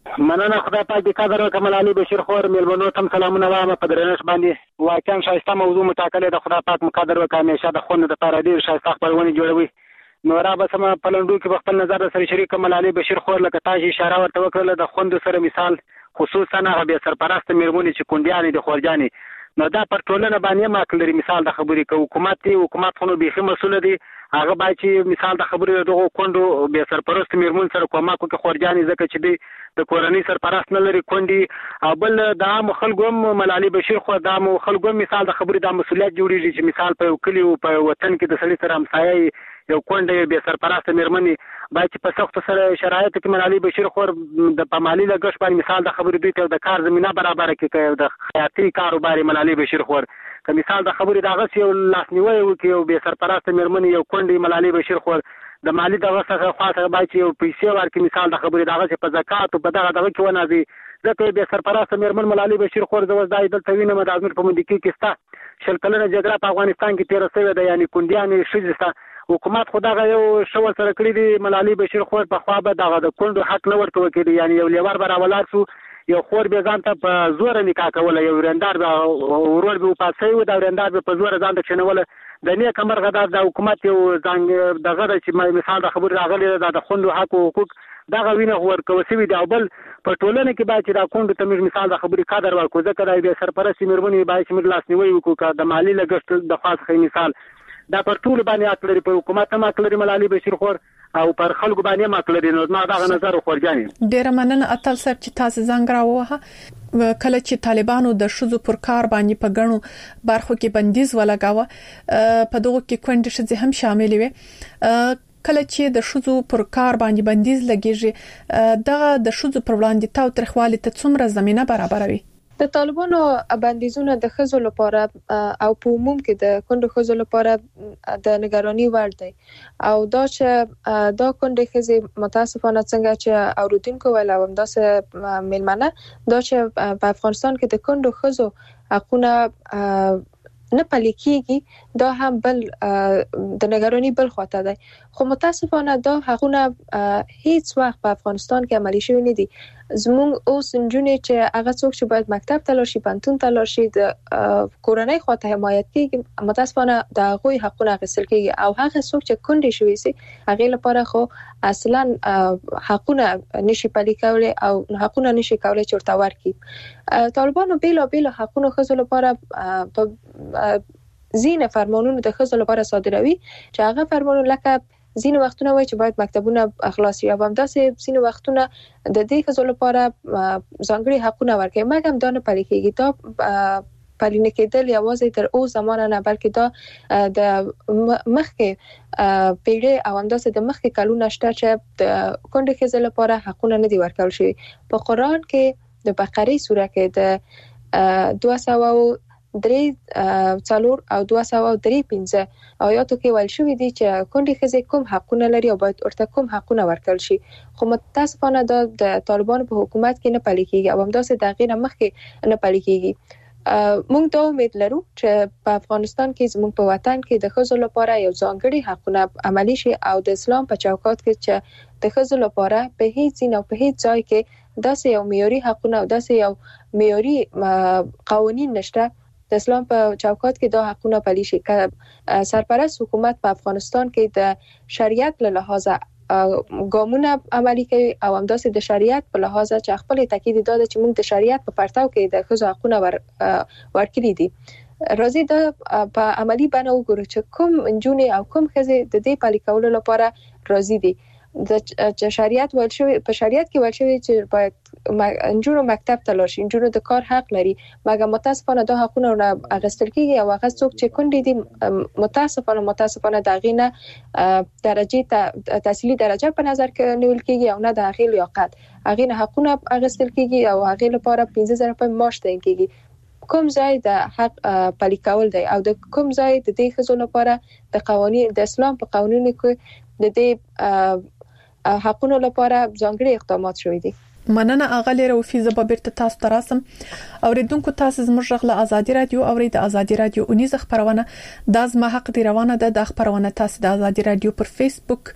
[SPEAKER 8] مننه خدای پاک دې قدر وکړه ملالي بشیر خور میلمنو تم سلامونه وایم په درنښت باندې واقعا شایسته موضوع مټاکلې د خدای پاک مقدر وکړه همیشه د خوند لپاره ډیر شایسته خبرونه جوړوي نو را به سم په لندو کې خپل نظر سره شریک ملالي بشیر خور لکه تاسو اشاره ورته وکړه د خوند سره مثال خصوصا هغه به سرپرست میرمنې چې کونډیانې د خورجانې نو دا پر ټولنه باندې ما کلري مثال د خبرې کو حکومت دی حکومت خو نو بيخي مسول دی هغه باید چې مثال د خبرې دغه کندو به سرپرست میرمن سره کومه کو کې خورجانې زکه چې دی د کورنۍ سرپرست نه لري کندي او بل د عام خلکو ملالي بشیر خو د عام خلکو مثال د خبرې د مسولیت جوړیږي چې مثال په کلی او په وطن کې د سړي سره همسایه یو کونډه به سرپرست میرمنې باید په سخت سره شرایط کې ملالي بشیر خور د پمالي لګښ باندې مثال د خبرې دوی ته د کار زمينه برابر کې د خیاطي کاروبار ملالي بشیر خور که مثال د خبرې دغه یو لاسنیوي وکي او به سرپرست میرمنې یو کونډه ملالي بشیر خور د مالی دغه څخه خاصه باید یو پیسې ورکړي مثال د خبرې دغه په زکات او په دغه دغه کې ونازي ځکه به سرپرست میرمن ملالي بشیر خور زو زای دلته وینم د ازمیر په مندکی کې ستا شل کلنه جګړه په افغانستان کې تیر شوې ده یعنی کونډیانې شوزستا حکومت خدای یو شو سره کړی دی ملالي بشیر خور په خوا به دغه د کندو حق نه ورته وکړي یعنی یو لیوار برابر شو یو خور به ځان ته په زور نکاح کول یو رندار به ورور به پاسې و دا رندار به په زور ځان ته چنول د نه کمر غدا د حکومت یو ځان دغه چې مثال د خبر راغلی د خوندو حق او حقوق دغه وینه ورکو سوي دی بل په ټولنه کې باید دا کوند ته مثال د خبرې قدر ورکو ځکه دا به سرپرست میرمنې باید چې مر لاس نیوي وکړو د مالی لګښت د خاص خې مثال دا پر ټول باندې اکلري په حکومت ما اکلري ملالي بشیر خور او پر خلکو باندې ما اکلري نو ما دا نظر خورجاني
[SPEAKER 2] ډیر مننه اتل صاحب چې تاسو زنګ راووه کله چې طالبانو د شذو پر کار باندې په غنو برخو کې بندیز ولګاوه په دغه کې کونډه شذ هم شامل وي کله چې د شذو پر کار باندې بندیز لګیږي دغه د شذو پر وړاندې تاو ترخوالي ته څومره زمينه برابروي
[SPEAKER 4] د طالبانو بندیزونه د خزو لپاره او په عموم کې د کندو خزو لپاره د نگرانی وړ دی او دا چې دا کندې خزي متاسفانه څنګه چې اوریدونکو ویل او داسې ملمنه دا چې په افغانستان کې د کندو خزو حقونه نه پلي کېږي دا هم بل د نگرانی بل خواته دی خو متاسفانه دا حقونه هیڅ وخت په افغانستان کې عملي شوی نه دي زموږ اوس نجونې چې هغه څوک چې باید مکتب ته لاړ شي پنتون ته لاړ شي د کورنۍ خواته حمایت کېږي متاسفانه د هغوی حقونه اخیستل کېږي او هغه څوک چې کونډې شوی سي هغه لپاره خو اصلا حقونه نشي پلي کولای او حقونه نشي کولای چې ورته ورکړي طالبانو بیل بیل حقونه خزو لپاره په زینه فرمانونو د خزو لپاره صادروي چې هغه فرمانونه لکه زین وختونه وای چې باید مکتبونه اخلاص شي او هم داسې زین وختونه د دې خزو لپاره ځانګړي حقونه ورکړي مګر دا نه پلي کېږي دا پلي نه کېدل یوازې تر اوسه زمانه نه بلکې دا د مخکې پیړۍ او هم داسې د مخکې کلونه شته چې د کونډې خزو لپاره حقونه نه دي ورکول شوي په قرآن کې د بقره سوره کې د دوه سوه درې څلور او دوه سوه درې پنځه آیاتو کې ویل شوی دی چې کونډې ښځې کوم حقونه لري او باید ورته کوم حقونه ورکړل شي خو متاسفانه دا د طالبانو په حکومت کې نه پلي کېږي او همداسې د هغې نه مخکې نه پلي کېږي موږ دا امید لرو چې په افغانستان کې زموږ په وطن کې د ښځو لپاره یو ځانګړي حقونه عملي شي او د اسلام په چوکاټ کې چې د ښځو لپاره په هیڅ ځای او په هیڅ ځای کې داسې یو معیاري حقونه او داسې یو معیاري قوانین نشته د اسلام په چوکاټ کې دا حقونه پلي شي که سرپرست حکومت په افغانستان کې د شریعت له لحاظه ګامونه عملي کوي او همداسې د شریعت په لحاظه چې خپل تاکید داده چې موږ د شریعت په پرتو کې د ښځو حقونه ور ورکړي دي راځي دا په عملی بڼه وګورو چې کوم نجونې او کوم ښځې د دې پلي کولو لپاره راضي دي د شریعت ویل شوی په شریعت کې ویل شوی چې باید نجونو مکتب ته لاړ شي نجونو د کار حق لري مګر متاسفانه دا حقونه نه اخیستل کېږي او هغه څوک چې کونډې دي متاسفانه متاسفانه د هغې نه درجې تحصیلي درجه په نظر کې نیول کېږي او نه د هغې لیاقت هغې نه حقونه اخیستل کېږي او هغې لپاره پنځه زره روپۍ معاش تعیین کېږي کوم ځای د حق پلي کول دی او د کوم ځای د دې ښځو لپاره د قوانین د اسلام په قانونو کې د دې حقونو لپاره ځانګړي اقدامات شوي دي
[SPEAKER 2] مننه اغلی روفي زه به بیرته تاسو ته راسم اوریدونکو تاسو زموږ غږ له ازادي رادیو او د ازادي رادیو اونیز خبرونه د زما حق دی روانه ده د خبرونه تاسو د ازادي رادیو پر فیسبوک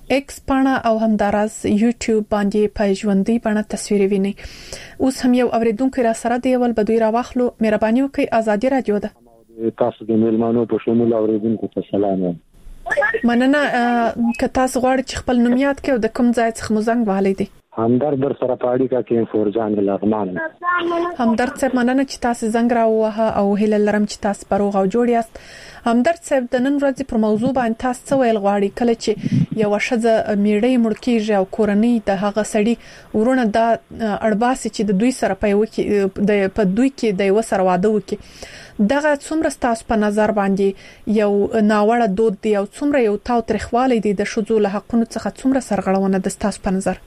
[SPEAKER 2] ایکس پاڼه او همداراز یوټیوب باندې په ژوندۍ بڼه تصویر ویني. اوس هم یو اوریدونکو را سره دی ول بدوی را واخلو. مهرباني وکړئ ازادي رادیو ده.
[SPEAKER 9] تاسو د میلمانو په شمول اوریدونکو ته سلام.
[SPEAKER 2] مننه. که تاسو غواړئ چې خپل نوم یاد کړئ د کوم ځای څخه مو زنګ وهلی دی؟
[SPEAKER 9] همدرد در سره پاړی کا کې فورجان لغمان.
[SPEAKER 2] همدرد صاحب مننه چې تاسو زنګ راووهه او هیله لرم چې تاسو پروغ او جوړ یاست. همدرد صاحب د نن ورځې پر موضوع باندې تاسو څه ویل غواړئ کله چې یو شذ میړی مړ کیږي او کورنۍ د هغه سړي ورونه د اړباسي چې د دوی سره په یو کې د په دوی کې د یو سره واده وکي دغه څومره تاسو په نظر باندې یو ناوړه دود دی او څومره یو تاو تاریخوالي دی د شذو له حقونو څخه څومره سرغړونه د تاسو په نظر؟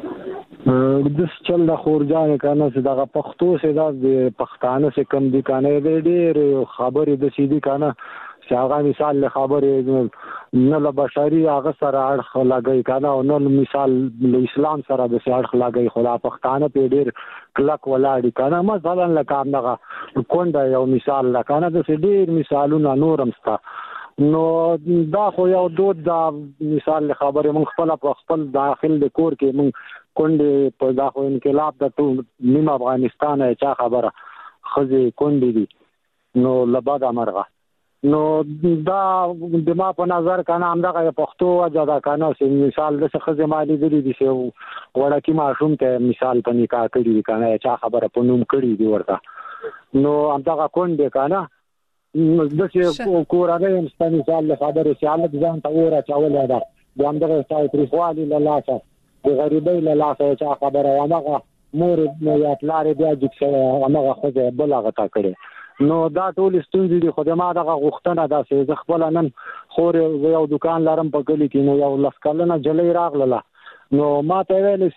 [SPEAKER 9] د چل د خورجان کنه چې دغه پښتو سي د پښتانه سي کم دي کنه د ډېر خبرې د سيدي کنه چې هغه مثال له خبرې نه له بشري هغه سره اړه لګي کنه او نه مثال له اسلام سره د اړه لګي خلا پښتانه په ډېر کلک ولاړی کنه مثلا لکه هغه کونډه یو مثال لکه د ډېر مثالونه نورم ستا نو دا خو یو دود دا مثال له خبرې مونږ خپل په خپل داخل د کور کې مونږ کونډه په داخو انقلاب د ټول نیم افغانستان چا خبره خزي کونډه دي نو لباده مرغه نو دا د ما په نظر کنه همدغه پښتو اجازه کنه چې مثال د خزي مالی دي دي چې وړکی ماشوم ته مثال په نکاح کړی کنه چا خبره په نوم کړی دی ورته نو همدغه کونډه کنه د چې کورانه هم مثال له خبره چې حالت ځان ته ورا چاوله ده د همدغه تاسو تریخوالي له لاسه د غریبۍ له لاسه چا خبره هغه مور یا پلار بیا چې هغه خو بلغه تا کړي نو دا ټول ستونزې دي خو ما دغه غوښتنه ده چې زه خپل نن خور یو دکان لرم په کلی کې نو یو لسکلنه جلې راغله نو ما ته ویل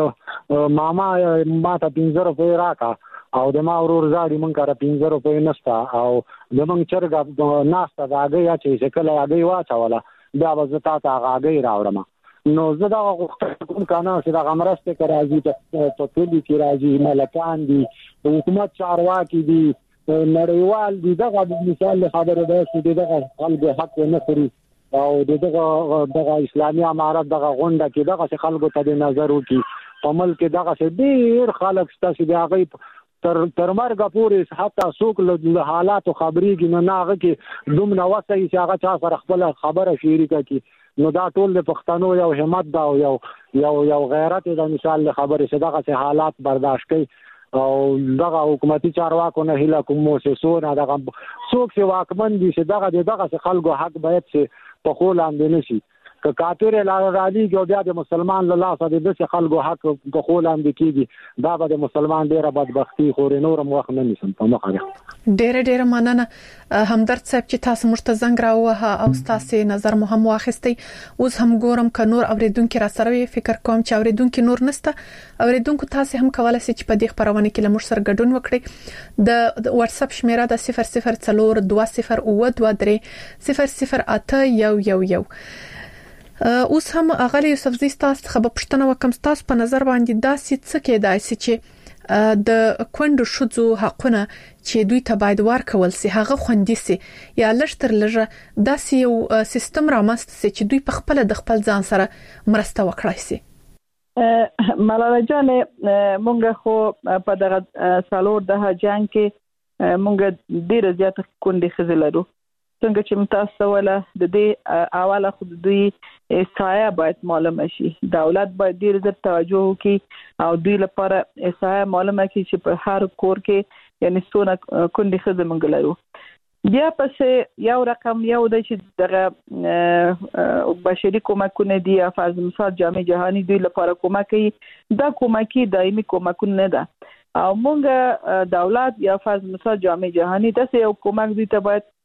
[SPEAKER 9] چې ماما ما ته پنځه روپۍ راکا او د ما ورور زاړي مونږ کار پنځه روپۍ نشته او د مونږ چرګ ناشته دا غیا چې کله هغه واچوله بیا به تا ته هغه راوړم نو زه دا غوښتنه کوم کنه چې دا غمرسته کراځي په ټولي کې راځي ملکان دي حکومت چارواکي دي نړیوال دي دغه مثال خبره ده چې دغه خلکو حق نه خوري او دغه دغه اسلامي امارات دغه غونډه کې دغه خلکو ته نظر وکي په ملک دغه ډیر خلک ستاسو دی هغه تر تر مرګ پورې حتی څوک له حالاتو خبرېږي نه هغه کې دومره وسه چې هغه چا سره خپل خبره شریکه کی نو دا ټول د پښتنو یو همت دا یو یو یو غیرت د مثال خبره چې دغه حالات برداشت کوي او دغه حکومتي چارواکو نه هله کوم موسسونه دغه څوک چې واکمن دي چې دغه دغه خلکو حق باید چې په خول اندې نشي که کافر لا راځي جو بیا د مسلمان له لاسه د دې خلکو حق په خول اندې کیږي دا به د مسلمان ډیره بدبختی خوري نورم وخت نه نشم په مخه
[SPEAKER 2] ډیره ډیره مننه همدرد صاحب چې تاسو مرته زنګ راوه او تاسو نظر مو هم واخیستي اوس هم ګورم ک نور اوریدونکو را سره فکر کوم چې اوریدونکو نور نسته اوریدونکو تاسو هم کولای شئ چې په دې خبرونه کې لمر سره ګډون وکړئ د واتس اپ شمیره د صفر صفر څلور دوه صفر اوه دوه درې صفر صفر اته یو یو یو اوس هم اغلی یوسف زی تاسو خبر پښتنه وکم تاسو په نظر باندې داسې څه کېدای شي چې د کونډو شذو حقونه چې دوی ته باید ورکول سي هغه خوندي سي یا لشتر لږه داسې یو سیستم رامنځته سي چې دوی په خپل د خپل ځان سره مرسته وکړي سي.
[SPEAKER 3] ملاله جان مونږ خو په دغه سالور د جنگ کې مونږ ډیر زیات کونډې خزل لرو څنګه چې متاسو ولا د دې اواله خود دوی سایه باید معلومه شي دولت باید ډیر زیات توجه وکړي او دوی لپاره سایه معلومه کړي چې په هر کور کې یعنی څونه کونډې خزل مونږ لرو بیا پس یو رقم یو د چې دغه بشري کومکونه دي افاظ مثال جامع جهانی دوی لپاره کومکي دا کومکي دایمي کومکونه نه ده او مونږ دولت یا افاظ مثال جامع جهانی داسې یو کومک دوی ته باید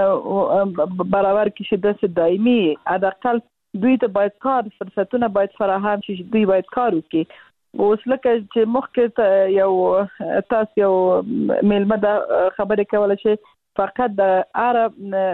[SPEAKER 3] برابر کې شي د دایمي ادقل دوی ته باید کار فرصتونه باید فراهم شي دوی باید کار وکړي اوس لکه چې مخکې یو تاسو یو میلمه د خبرې کوله چې فقط د عرب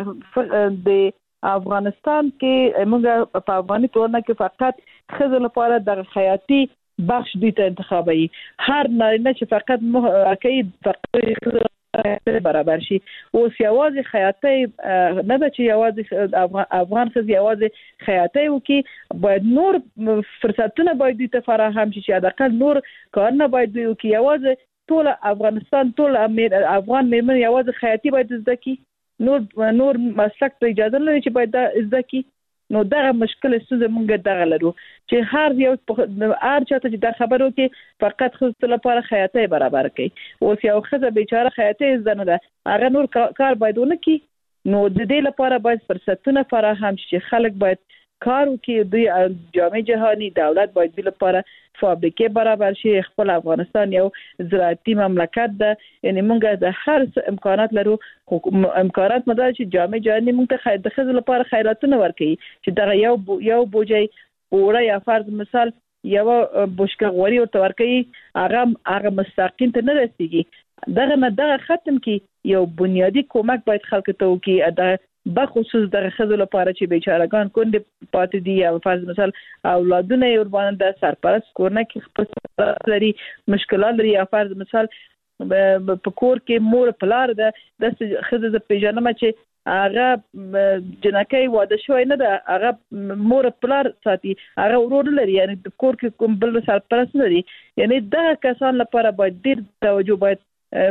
[SPEAKER 3] د افغانستان کې موږ په افغاني ټولنه کې فقط خزل لپاره د خیاطي بخش دوی ته انتخابي هر نارینه چې فقط کوي فقط برابر شي. اوس یوازې خیاطۍ نه ده چې یوازې افغان خزي یوازې خیاطۍ وکي، باید نور فرصتونه باید ته فراهم شي چې حداقل نور کارونه باید وکي. یوازې ټول افغانستان ټول افغان میرمن یوازې خیاطۍ باید زده کی، نور نور مسلک ته اجازه لري چې باید زده کی. نو دغه مشکل څه موږ دغه لرو چې هر یو هر چاته چې دا خبرو کې فقط خو لپاره خیاطۍ برابر کړي. اوس یو خزه بیچاره خیاطۍ زنه ده، هغه نور کار باید ونه کی. نو د دې لپاره باید فرصتونه فراهم شي، خلک باید کار وکړي. دوی جامع جهانی دولت باید د لپاره فابریکې برابر شي. خپل افغانستان یو زراعتي مملکت ده، یعنی موږ د هر امکانات لرو. امکانات مده چې جامع جهانی موږ ته د خزو لپاره خیراتونه ورکړي چې دا یو یو بوجي اوره یا فرض مثال یو بوشکه غوري ورته ورکړي، هغه هغه مستقیم ته نه رسیږي. دغه نه دغه ختم کی یو بنیادی کومک باید خلکو ته وکړي، دا بخصوص د خزو لپاره چې بیچارهګان کونډې پاتې دي او فرض مثال اولادونه یې ورباندې د سرپرست کورنۍ کې خپل لري مشکلات لري، یا فرض مثال په کور کې مور پلار ده د خزو د پیژنم چې هغه جنکۍ واده شوی نه ده، هغه مور پلار ساتي، هغه ورور لري، یعنی د کور کې کوم بل سرپرست لري. یعنی دا کسان لپاره باید ډیر توجه باید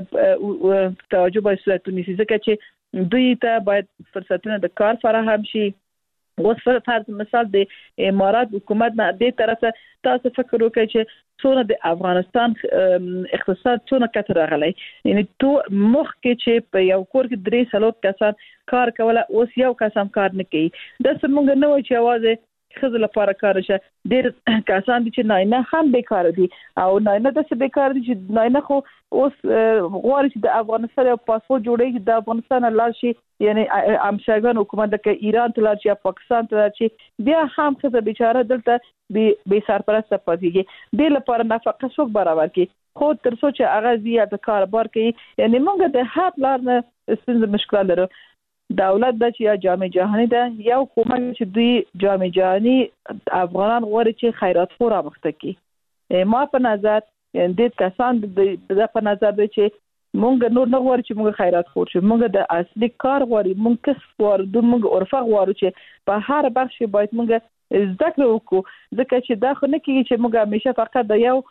[SPEAKER 3] توجه باید صورت ونیسي، ځکه چې دوی ته باید فرصتونه د کار فراهم شي. اوس فرض مثال د امارات حکومت نه دې طرفه تاسو فکر وکړئ چې څونه د افغانستان اقتصاد څونه کتر راغلی، یعنی تو مخ کې چې په یو کور کې درې څلور کسان کار کوله، اوس یو کس هم کار نه کوي. د څنګه نه وای چې یوازې خزه لپاره کار شه، ډېر کسان دي چې ناینه هم بیکار دي او ناینه د څه بیکار دي چې ناینه خو اوس غواړي چې د افغانستان یو پاسپورت جوړي چې د افغانستان لاړ شي، یعنی امشاګان حکومت د ایران ته لاړ شي یا پاکستان ته لاړ شي، بیا هم خزه بیچاره دلته به سرپرست پاتېږي. د لپاره نفقه څوک برابر کوي؟ خو تر څو چې هغه زیات کاربار کوي، یعنی موږ د هر لار نه ستونزې مشکل لرو. دولت د چې یا جامع جهانی ده یو کومه چې دوی جامع جهانی افغانان غواړي چې خیرات خور امخته کی. ما په نظر د کسان د په نظر دی چې مونږ نور نه غواړو چې مونږ خیرات خور شو، مونږ د اصلي کار غواړو، مونږ کس غواړو، مونږ عرفه غواړو چې په هر بخش باید مونږ ذکر وکړو، ځکه چې دا خو نه کیږي چې مونږ همیشه فقط د یو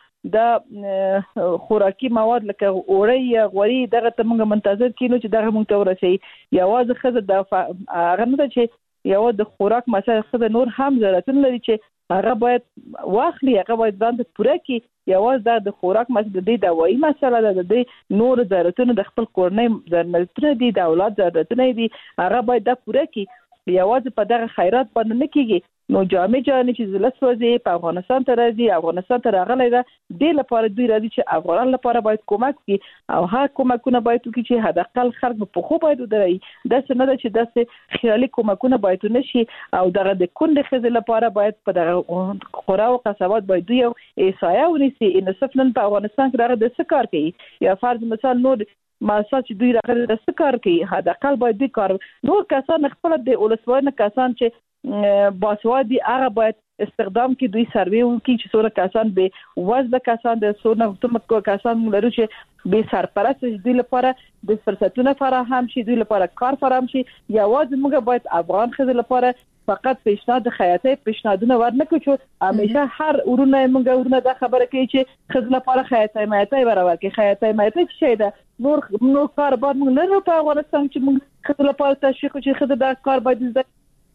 [SPEAKER 3] د خوراکي مواد لکه اوړی یا غوړي دغه ته مونږ منتظر کینو چې دغه مونږ ته ورسي. یوازې خزه د هغه نه چې یو د خوراک مسله خزه نور هم ضرورتونه لري چې هغه باید واخلي، هغه باید ځان ته پوره کړي. یوازې د خوراک مسله د دوايي مسله ده، د نور ضرورتونه د خپل کورنۍ ضرورتونه دي، د اولاد ضرورتونه دي، هغه باید دا پوره کړي. یوازې په دغه خیرات باندې نه کیږي. نو جامع جهانی چې زلس وځي په افغانستان ته راځي، افغانستان ته راغلی ده، د لپاره دوی راځي چې افغانان لپاره باید کومک وکړي او هغه کومکونه باید وکړي چې حداقل خلک په خو باید ودري. دا څه نه ده چې داسې خیالي کومکونه باید نشي او دغه د کندې خزې لپاره باید په دغه خورا او قصبات باید دوی یو احصایه ونیسي ان صفنن په افغانستان کې راغلی د څه کار کوي، یا فرض مثال نور ماسا چې دوی راغلي د څه کار کوي، حداقل باید دوی کار نور کسان خپل د ولسوالۍ کسان چې باسوادي هغه باید استخدام کې دوی سروې وکړي چې څوره کسان به وزله کسان د څونه تمکو کسان لري چې به سرپرست دوی لپاره د فرصتونو فراهم شي، دوی لپاره کار فراهم شي. یوازې موږ باید افغان خزه لپاره فقط پیشنهاد خیاطۍ پیشنهادونه ورنکړو چې همیشه هر ورونه موږ ورونه دا خبره کوي چې خزه لپاره خیاطۍ مایتای برابر کې خیاطۍ مایتای شي دا نور نور کاربار موږ نه په افغانستان چې موږ خزه لپاره تشویق چې خزه دا کار باید.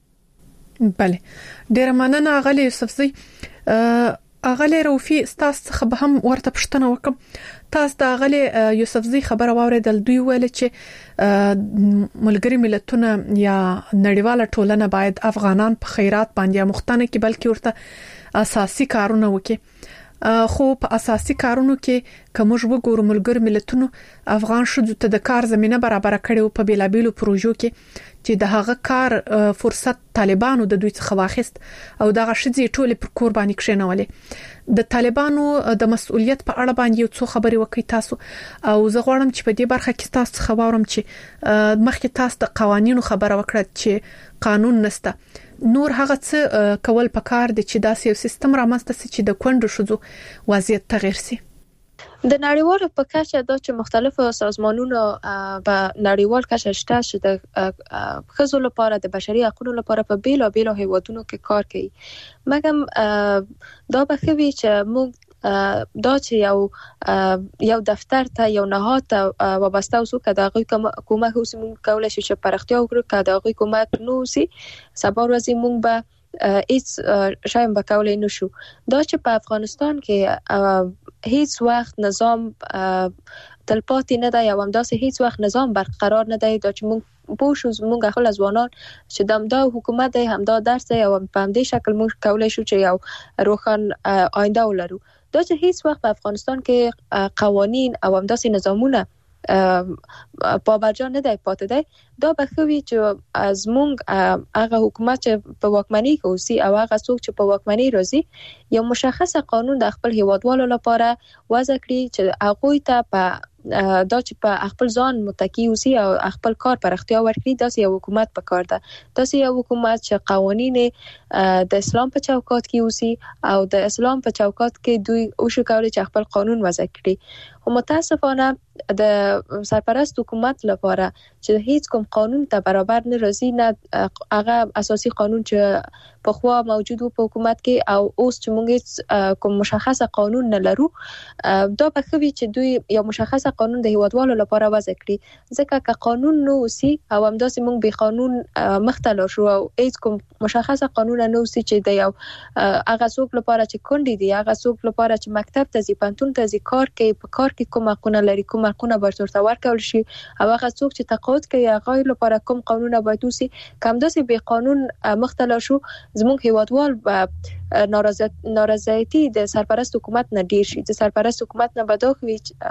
[SPEAKER 2] بله ډیر مننه اغلی یوسفزی. اغلی روفي ستاسو څخه به هم ورته پښتنه وکم. تاسو د اغلی یوسفزی خبره واوریدل، دوی ویل چې ملګری ملتونه یا نړیواله ټولنه باید افغانان په خیرات باندې مختنه کې بلکې ورته اساسي کارونه وکړي. خو په اساسي کارونو کې کوم وګورو ملګری ملتونو افغان شذو ته د کار زمينه برابر کړي په بیلابیلو پروژو کې چې د هغه کار فرصت طالبانو د دوی څخه واخیست او دغه شذې ټوله پر قرباني کښینولې. د طالبانو د مسؤلیت په اړه باندې یو څه خبري وکړي تاسو، او زه غواړم چې په دې برخه کې تاسو څخه واورم چې مخکې تاسو د قوانینو خبره وکړه چې قانون نسته، نور هغه څه کول پکار دي چې داسې یو سیستم رامنځته شي چې د کونډو شذو وضعیت تغیر شي.
[SPEAKER 4] د نړیوالو په کچه دا چې مختلفو سازمانونو په نړیوال کچه شته چې د ښځو لپاره د بشري حقوقو لپاره په بیلو بیلو هیوادونو کې کار کوي. مګم دا به ښه وي چې موږ دا چې یو یو دفتر ته یو نهاد ته وابسته اوسو که د هغوی کومک اوسي موږ کولی شو چې پراختیا وکړو، که د هغوی کومک نه اوسي سبا ورځې موږ به هیڅ شی به کولی نشو. دا چې په افغانستان کې هیڅ وخت نظام تلپاتې نه دی او همداسې هیڅ وخت نظام برقرار نه دی، دا چې موږ پوه شو موږ خپل ځوانان چې د همدا حکومت دی همدا درس دی او په همدې شکل موږ کولی شو چې یو روښان آینده ولرو. دا چې هیڅ وخت په افغانستان کې قوانین او همداسې نظامونه پابرجا نه دی پاتې دی، دا به ښه وي چې از موږ هغه حکومت چې په واکمنۍ کې اوسي او هغه څوک چې په واکمنۍ راځي یو مشخصه قانون د خپل هیوادوالو لپاره وضع کړي چې هغوی ته په دا چې په خپل ځان متکی اوسي او خپل کار پراختیا ورکړي. داسې یو حکومت پکار ده، داسې یو حکومت چې قوانین د اسلام په چوکاټ کې اوسي او د اسلام په چوکاټ کې دوی وشو کولی چې خپل قانون وضع کړي. خو متاسفانه د سرپرست حکومت لپاره چې هیڅ کوم قانون ته برابر نه راځي، نه هغه اساسي قانون چې پخوا موجود و په حکومت کې او اوس چې موږ کوم مشخصه قانون نه لرو، دا به ښه وي چې دوی یو مشخصه قانون د هیوادوالو لپاره وضع کړي، ځکه که قانون نه اوسي او همداسې موږ بې قانون مخته لاړ شو او هیڅ کوم مشخصه قانون نه اوسي چې د یو هغه څوک لپاره چې کونډې دي، هغه څوک لپاره چې مکتب ته ځي، پوهنتون ته ځي، کار کوي، په کار کې کوم حقونه لري، کوم حقونه باید ورته ورکړل شي، او هغه څوک چې تقاعد کوي هغوی لپاره کوم قانونه باید اوسي. که همداسې بې قانون مخته لاړ شو زموږ هیوادوال به نارضایتي د سرپرست حکومت نه ډیر شي. د سرپرست حکومت نه به دا وي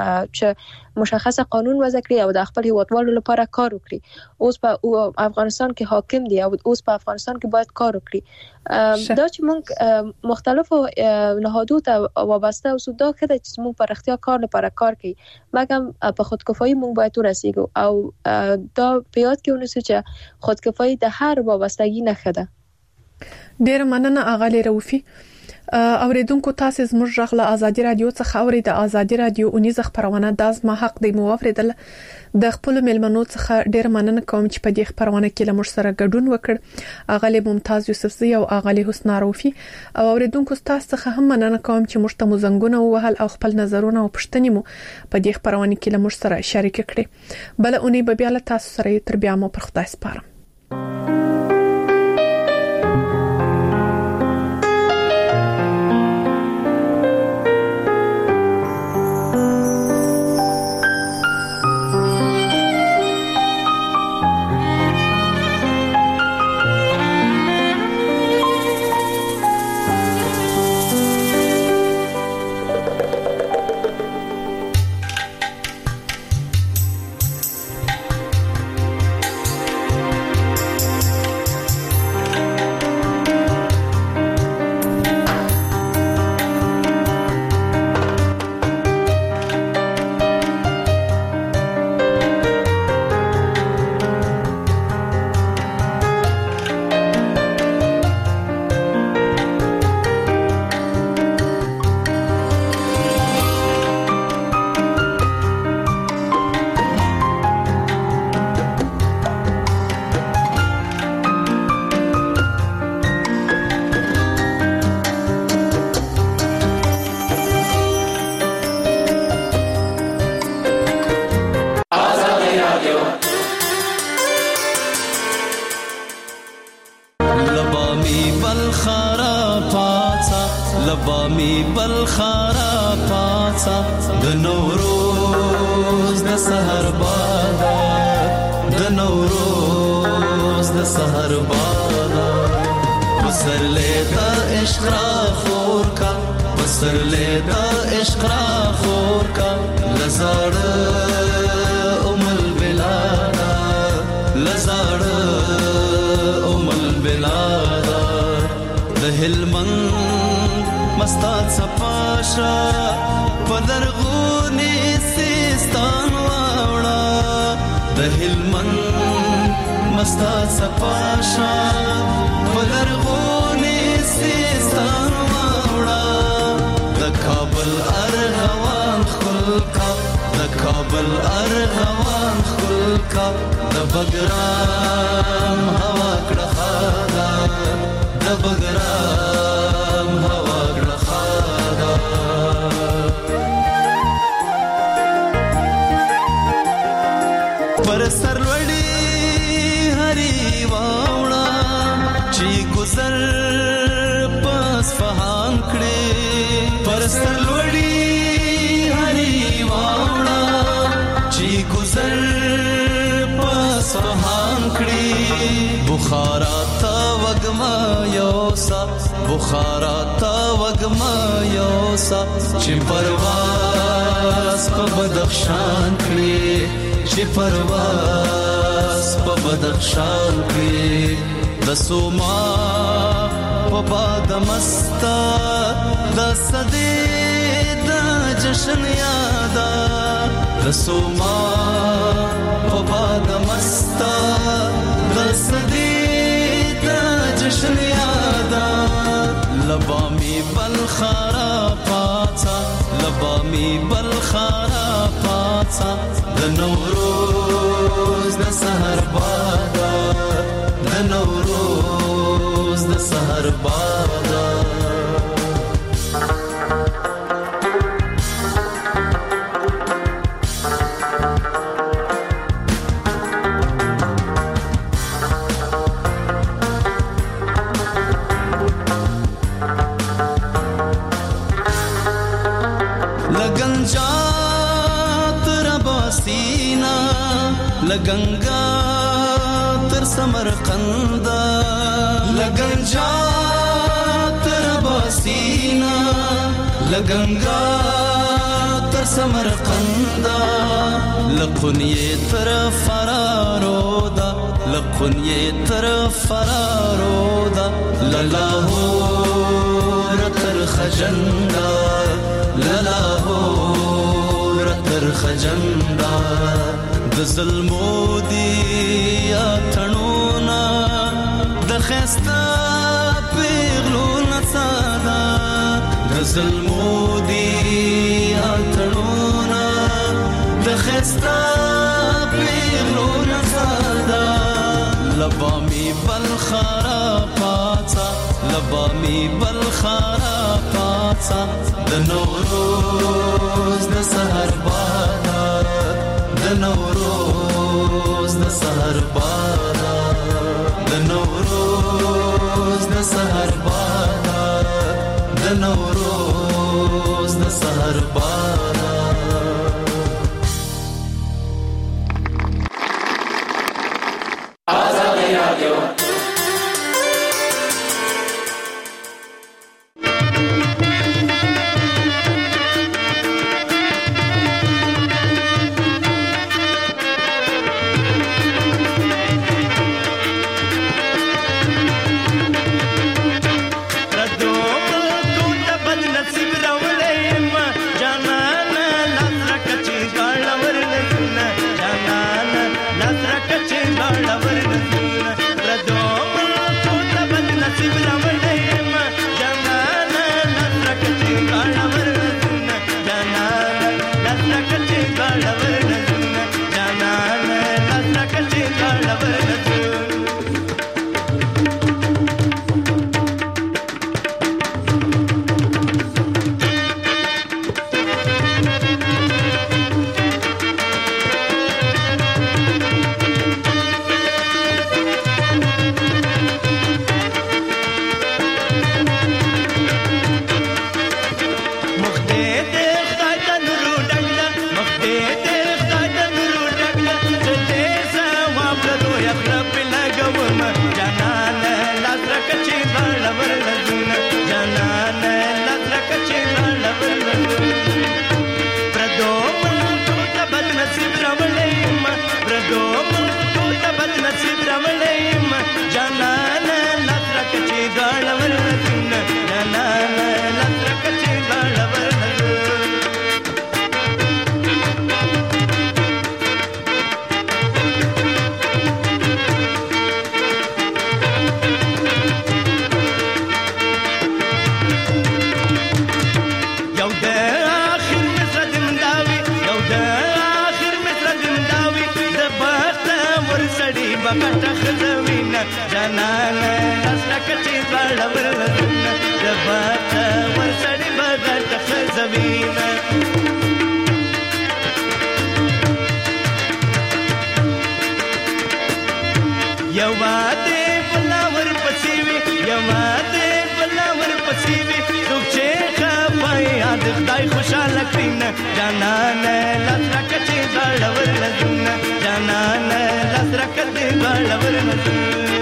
[SPEAKER 4] چې مشخصه قانون وضع کړي او د خپل هیوادوالو لپاره کار وکړي. اوس په افغانستان کې حاکم دي او اوس په افغانستان کې باید کار وکړي. دا چې موږ مختلفو نهادو ته وابسته اوسو دا ښه ده چې موږ پر اختیار کار لپاره کار کوي، مګر په خودکفایي موږ باید ورسیږو او دا په یاد کې ونیسو چې خودکفایي د هر وابستګي نښه ده.
[SPEAKER 2] ډیر مننه اغلی روفي. اوریدونکو تاسو زموږ غږ له ازادي رادیو څخه اوري. د ازادي رادیو اونیزه خبرونه د ازما حق دی مو اوریدل. د خپل ملمنو څخه ډیر مننه کوم چې په دې خبرونه کې لمر سره ګډون وکړ. اغلی ممتاز یوسفزی او اغلی حسنا روفي. او اوریدونکو تاسو څخه هم مننه کوم چې موږ ته مزنګونه وهل او خپل نظرونه او پوښتنې مو په دې خبرونه کې لمر سره شریک کړي. بل اونۍ به بیا له تاسو سره تر بیا مو پر خدای سپارم.
[SPEAKER 10] کابل ارغوان خل بګرام هوا کړه خادا د بګرام هوا کړه خادا پر سر وړي هري واوړه چې گزر پس فهام کړي پر سر وړي هري واوړه چې گزر پس فهام کړي بخارا تا وګما یوسا بخارا تا وګما یوسا چې پرواز په بدخشان کړي چې پرواز په بدخشان کې د سوما په باد مستا د صدې د جشن یادا د سوما په باد مستا د صدې د جشن یادا لبامي بلخرا پاتا لبامي بلخرا پاتا د نوروز د سحر بادا د نوروز د سحر بادا لګنګا تر سمرقند لګنجا تر باسینا لګنګا تر سمرقند لقنیه تر فرارودا لقنیه تر فرارودا للاهور تر خجندا للاهور تر خجندا د ظلمو دی اتنونا د خستا پیغلو نصادا د ظلمو دی اتنونا د خستا پیغلو نصادا لبامی بلخرا پاتا لبامی بلخرا پاتا د نوروز د سحر بادا د نوروز د سحر بادا د نوروز د سحر بادا د نوروز د سحر بادا آزادی رادیو بغټ خزوینه جانان لاسکټي بلور لزنه دبات ورسړي بغټ خزوینه یو واده بلاور پسیوي یو واده بلاور پسیوي څوک چې خپای یاد خدای خوشاله کړینه جانان لاسکټي بلور لزنه جانان لاسکټي بلور لزنه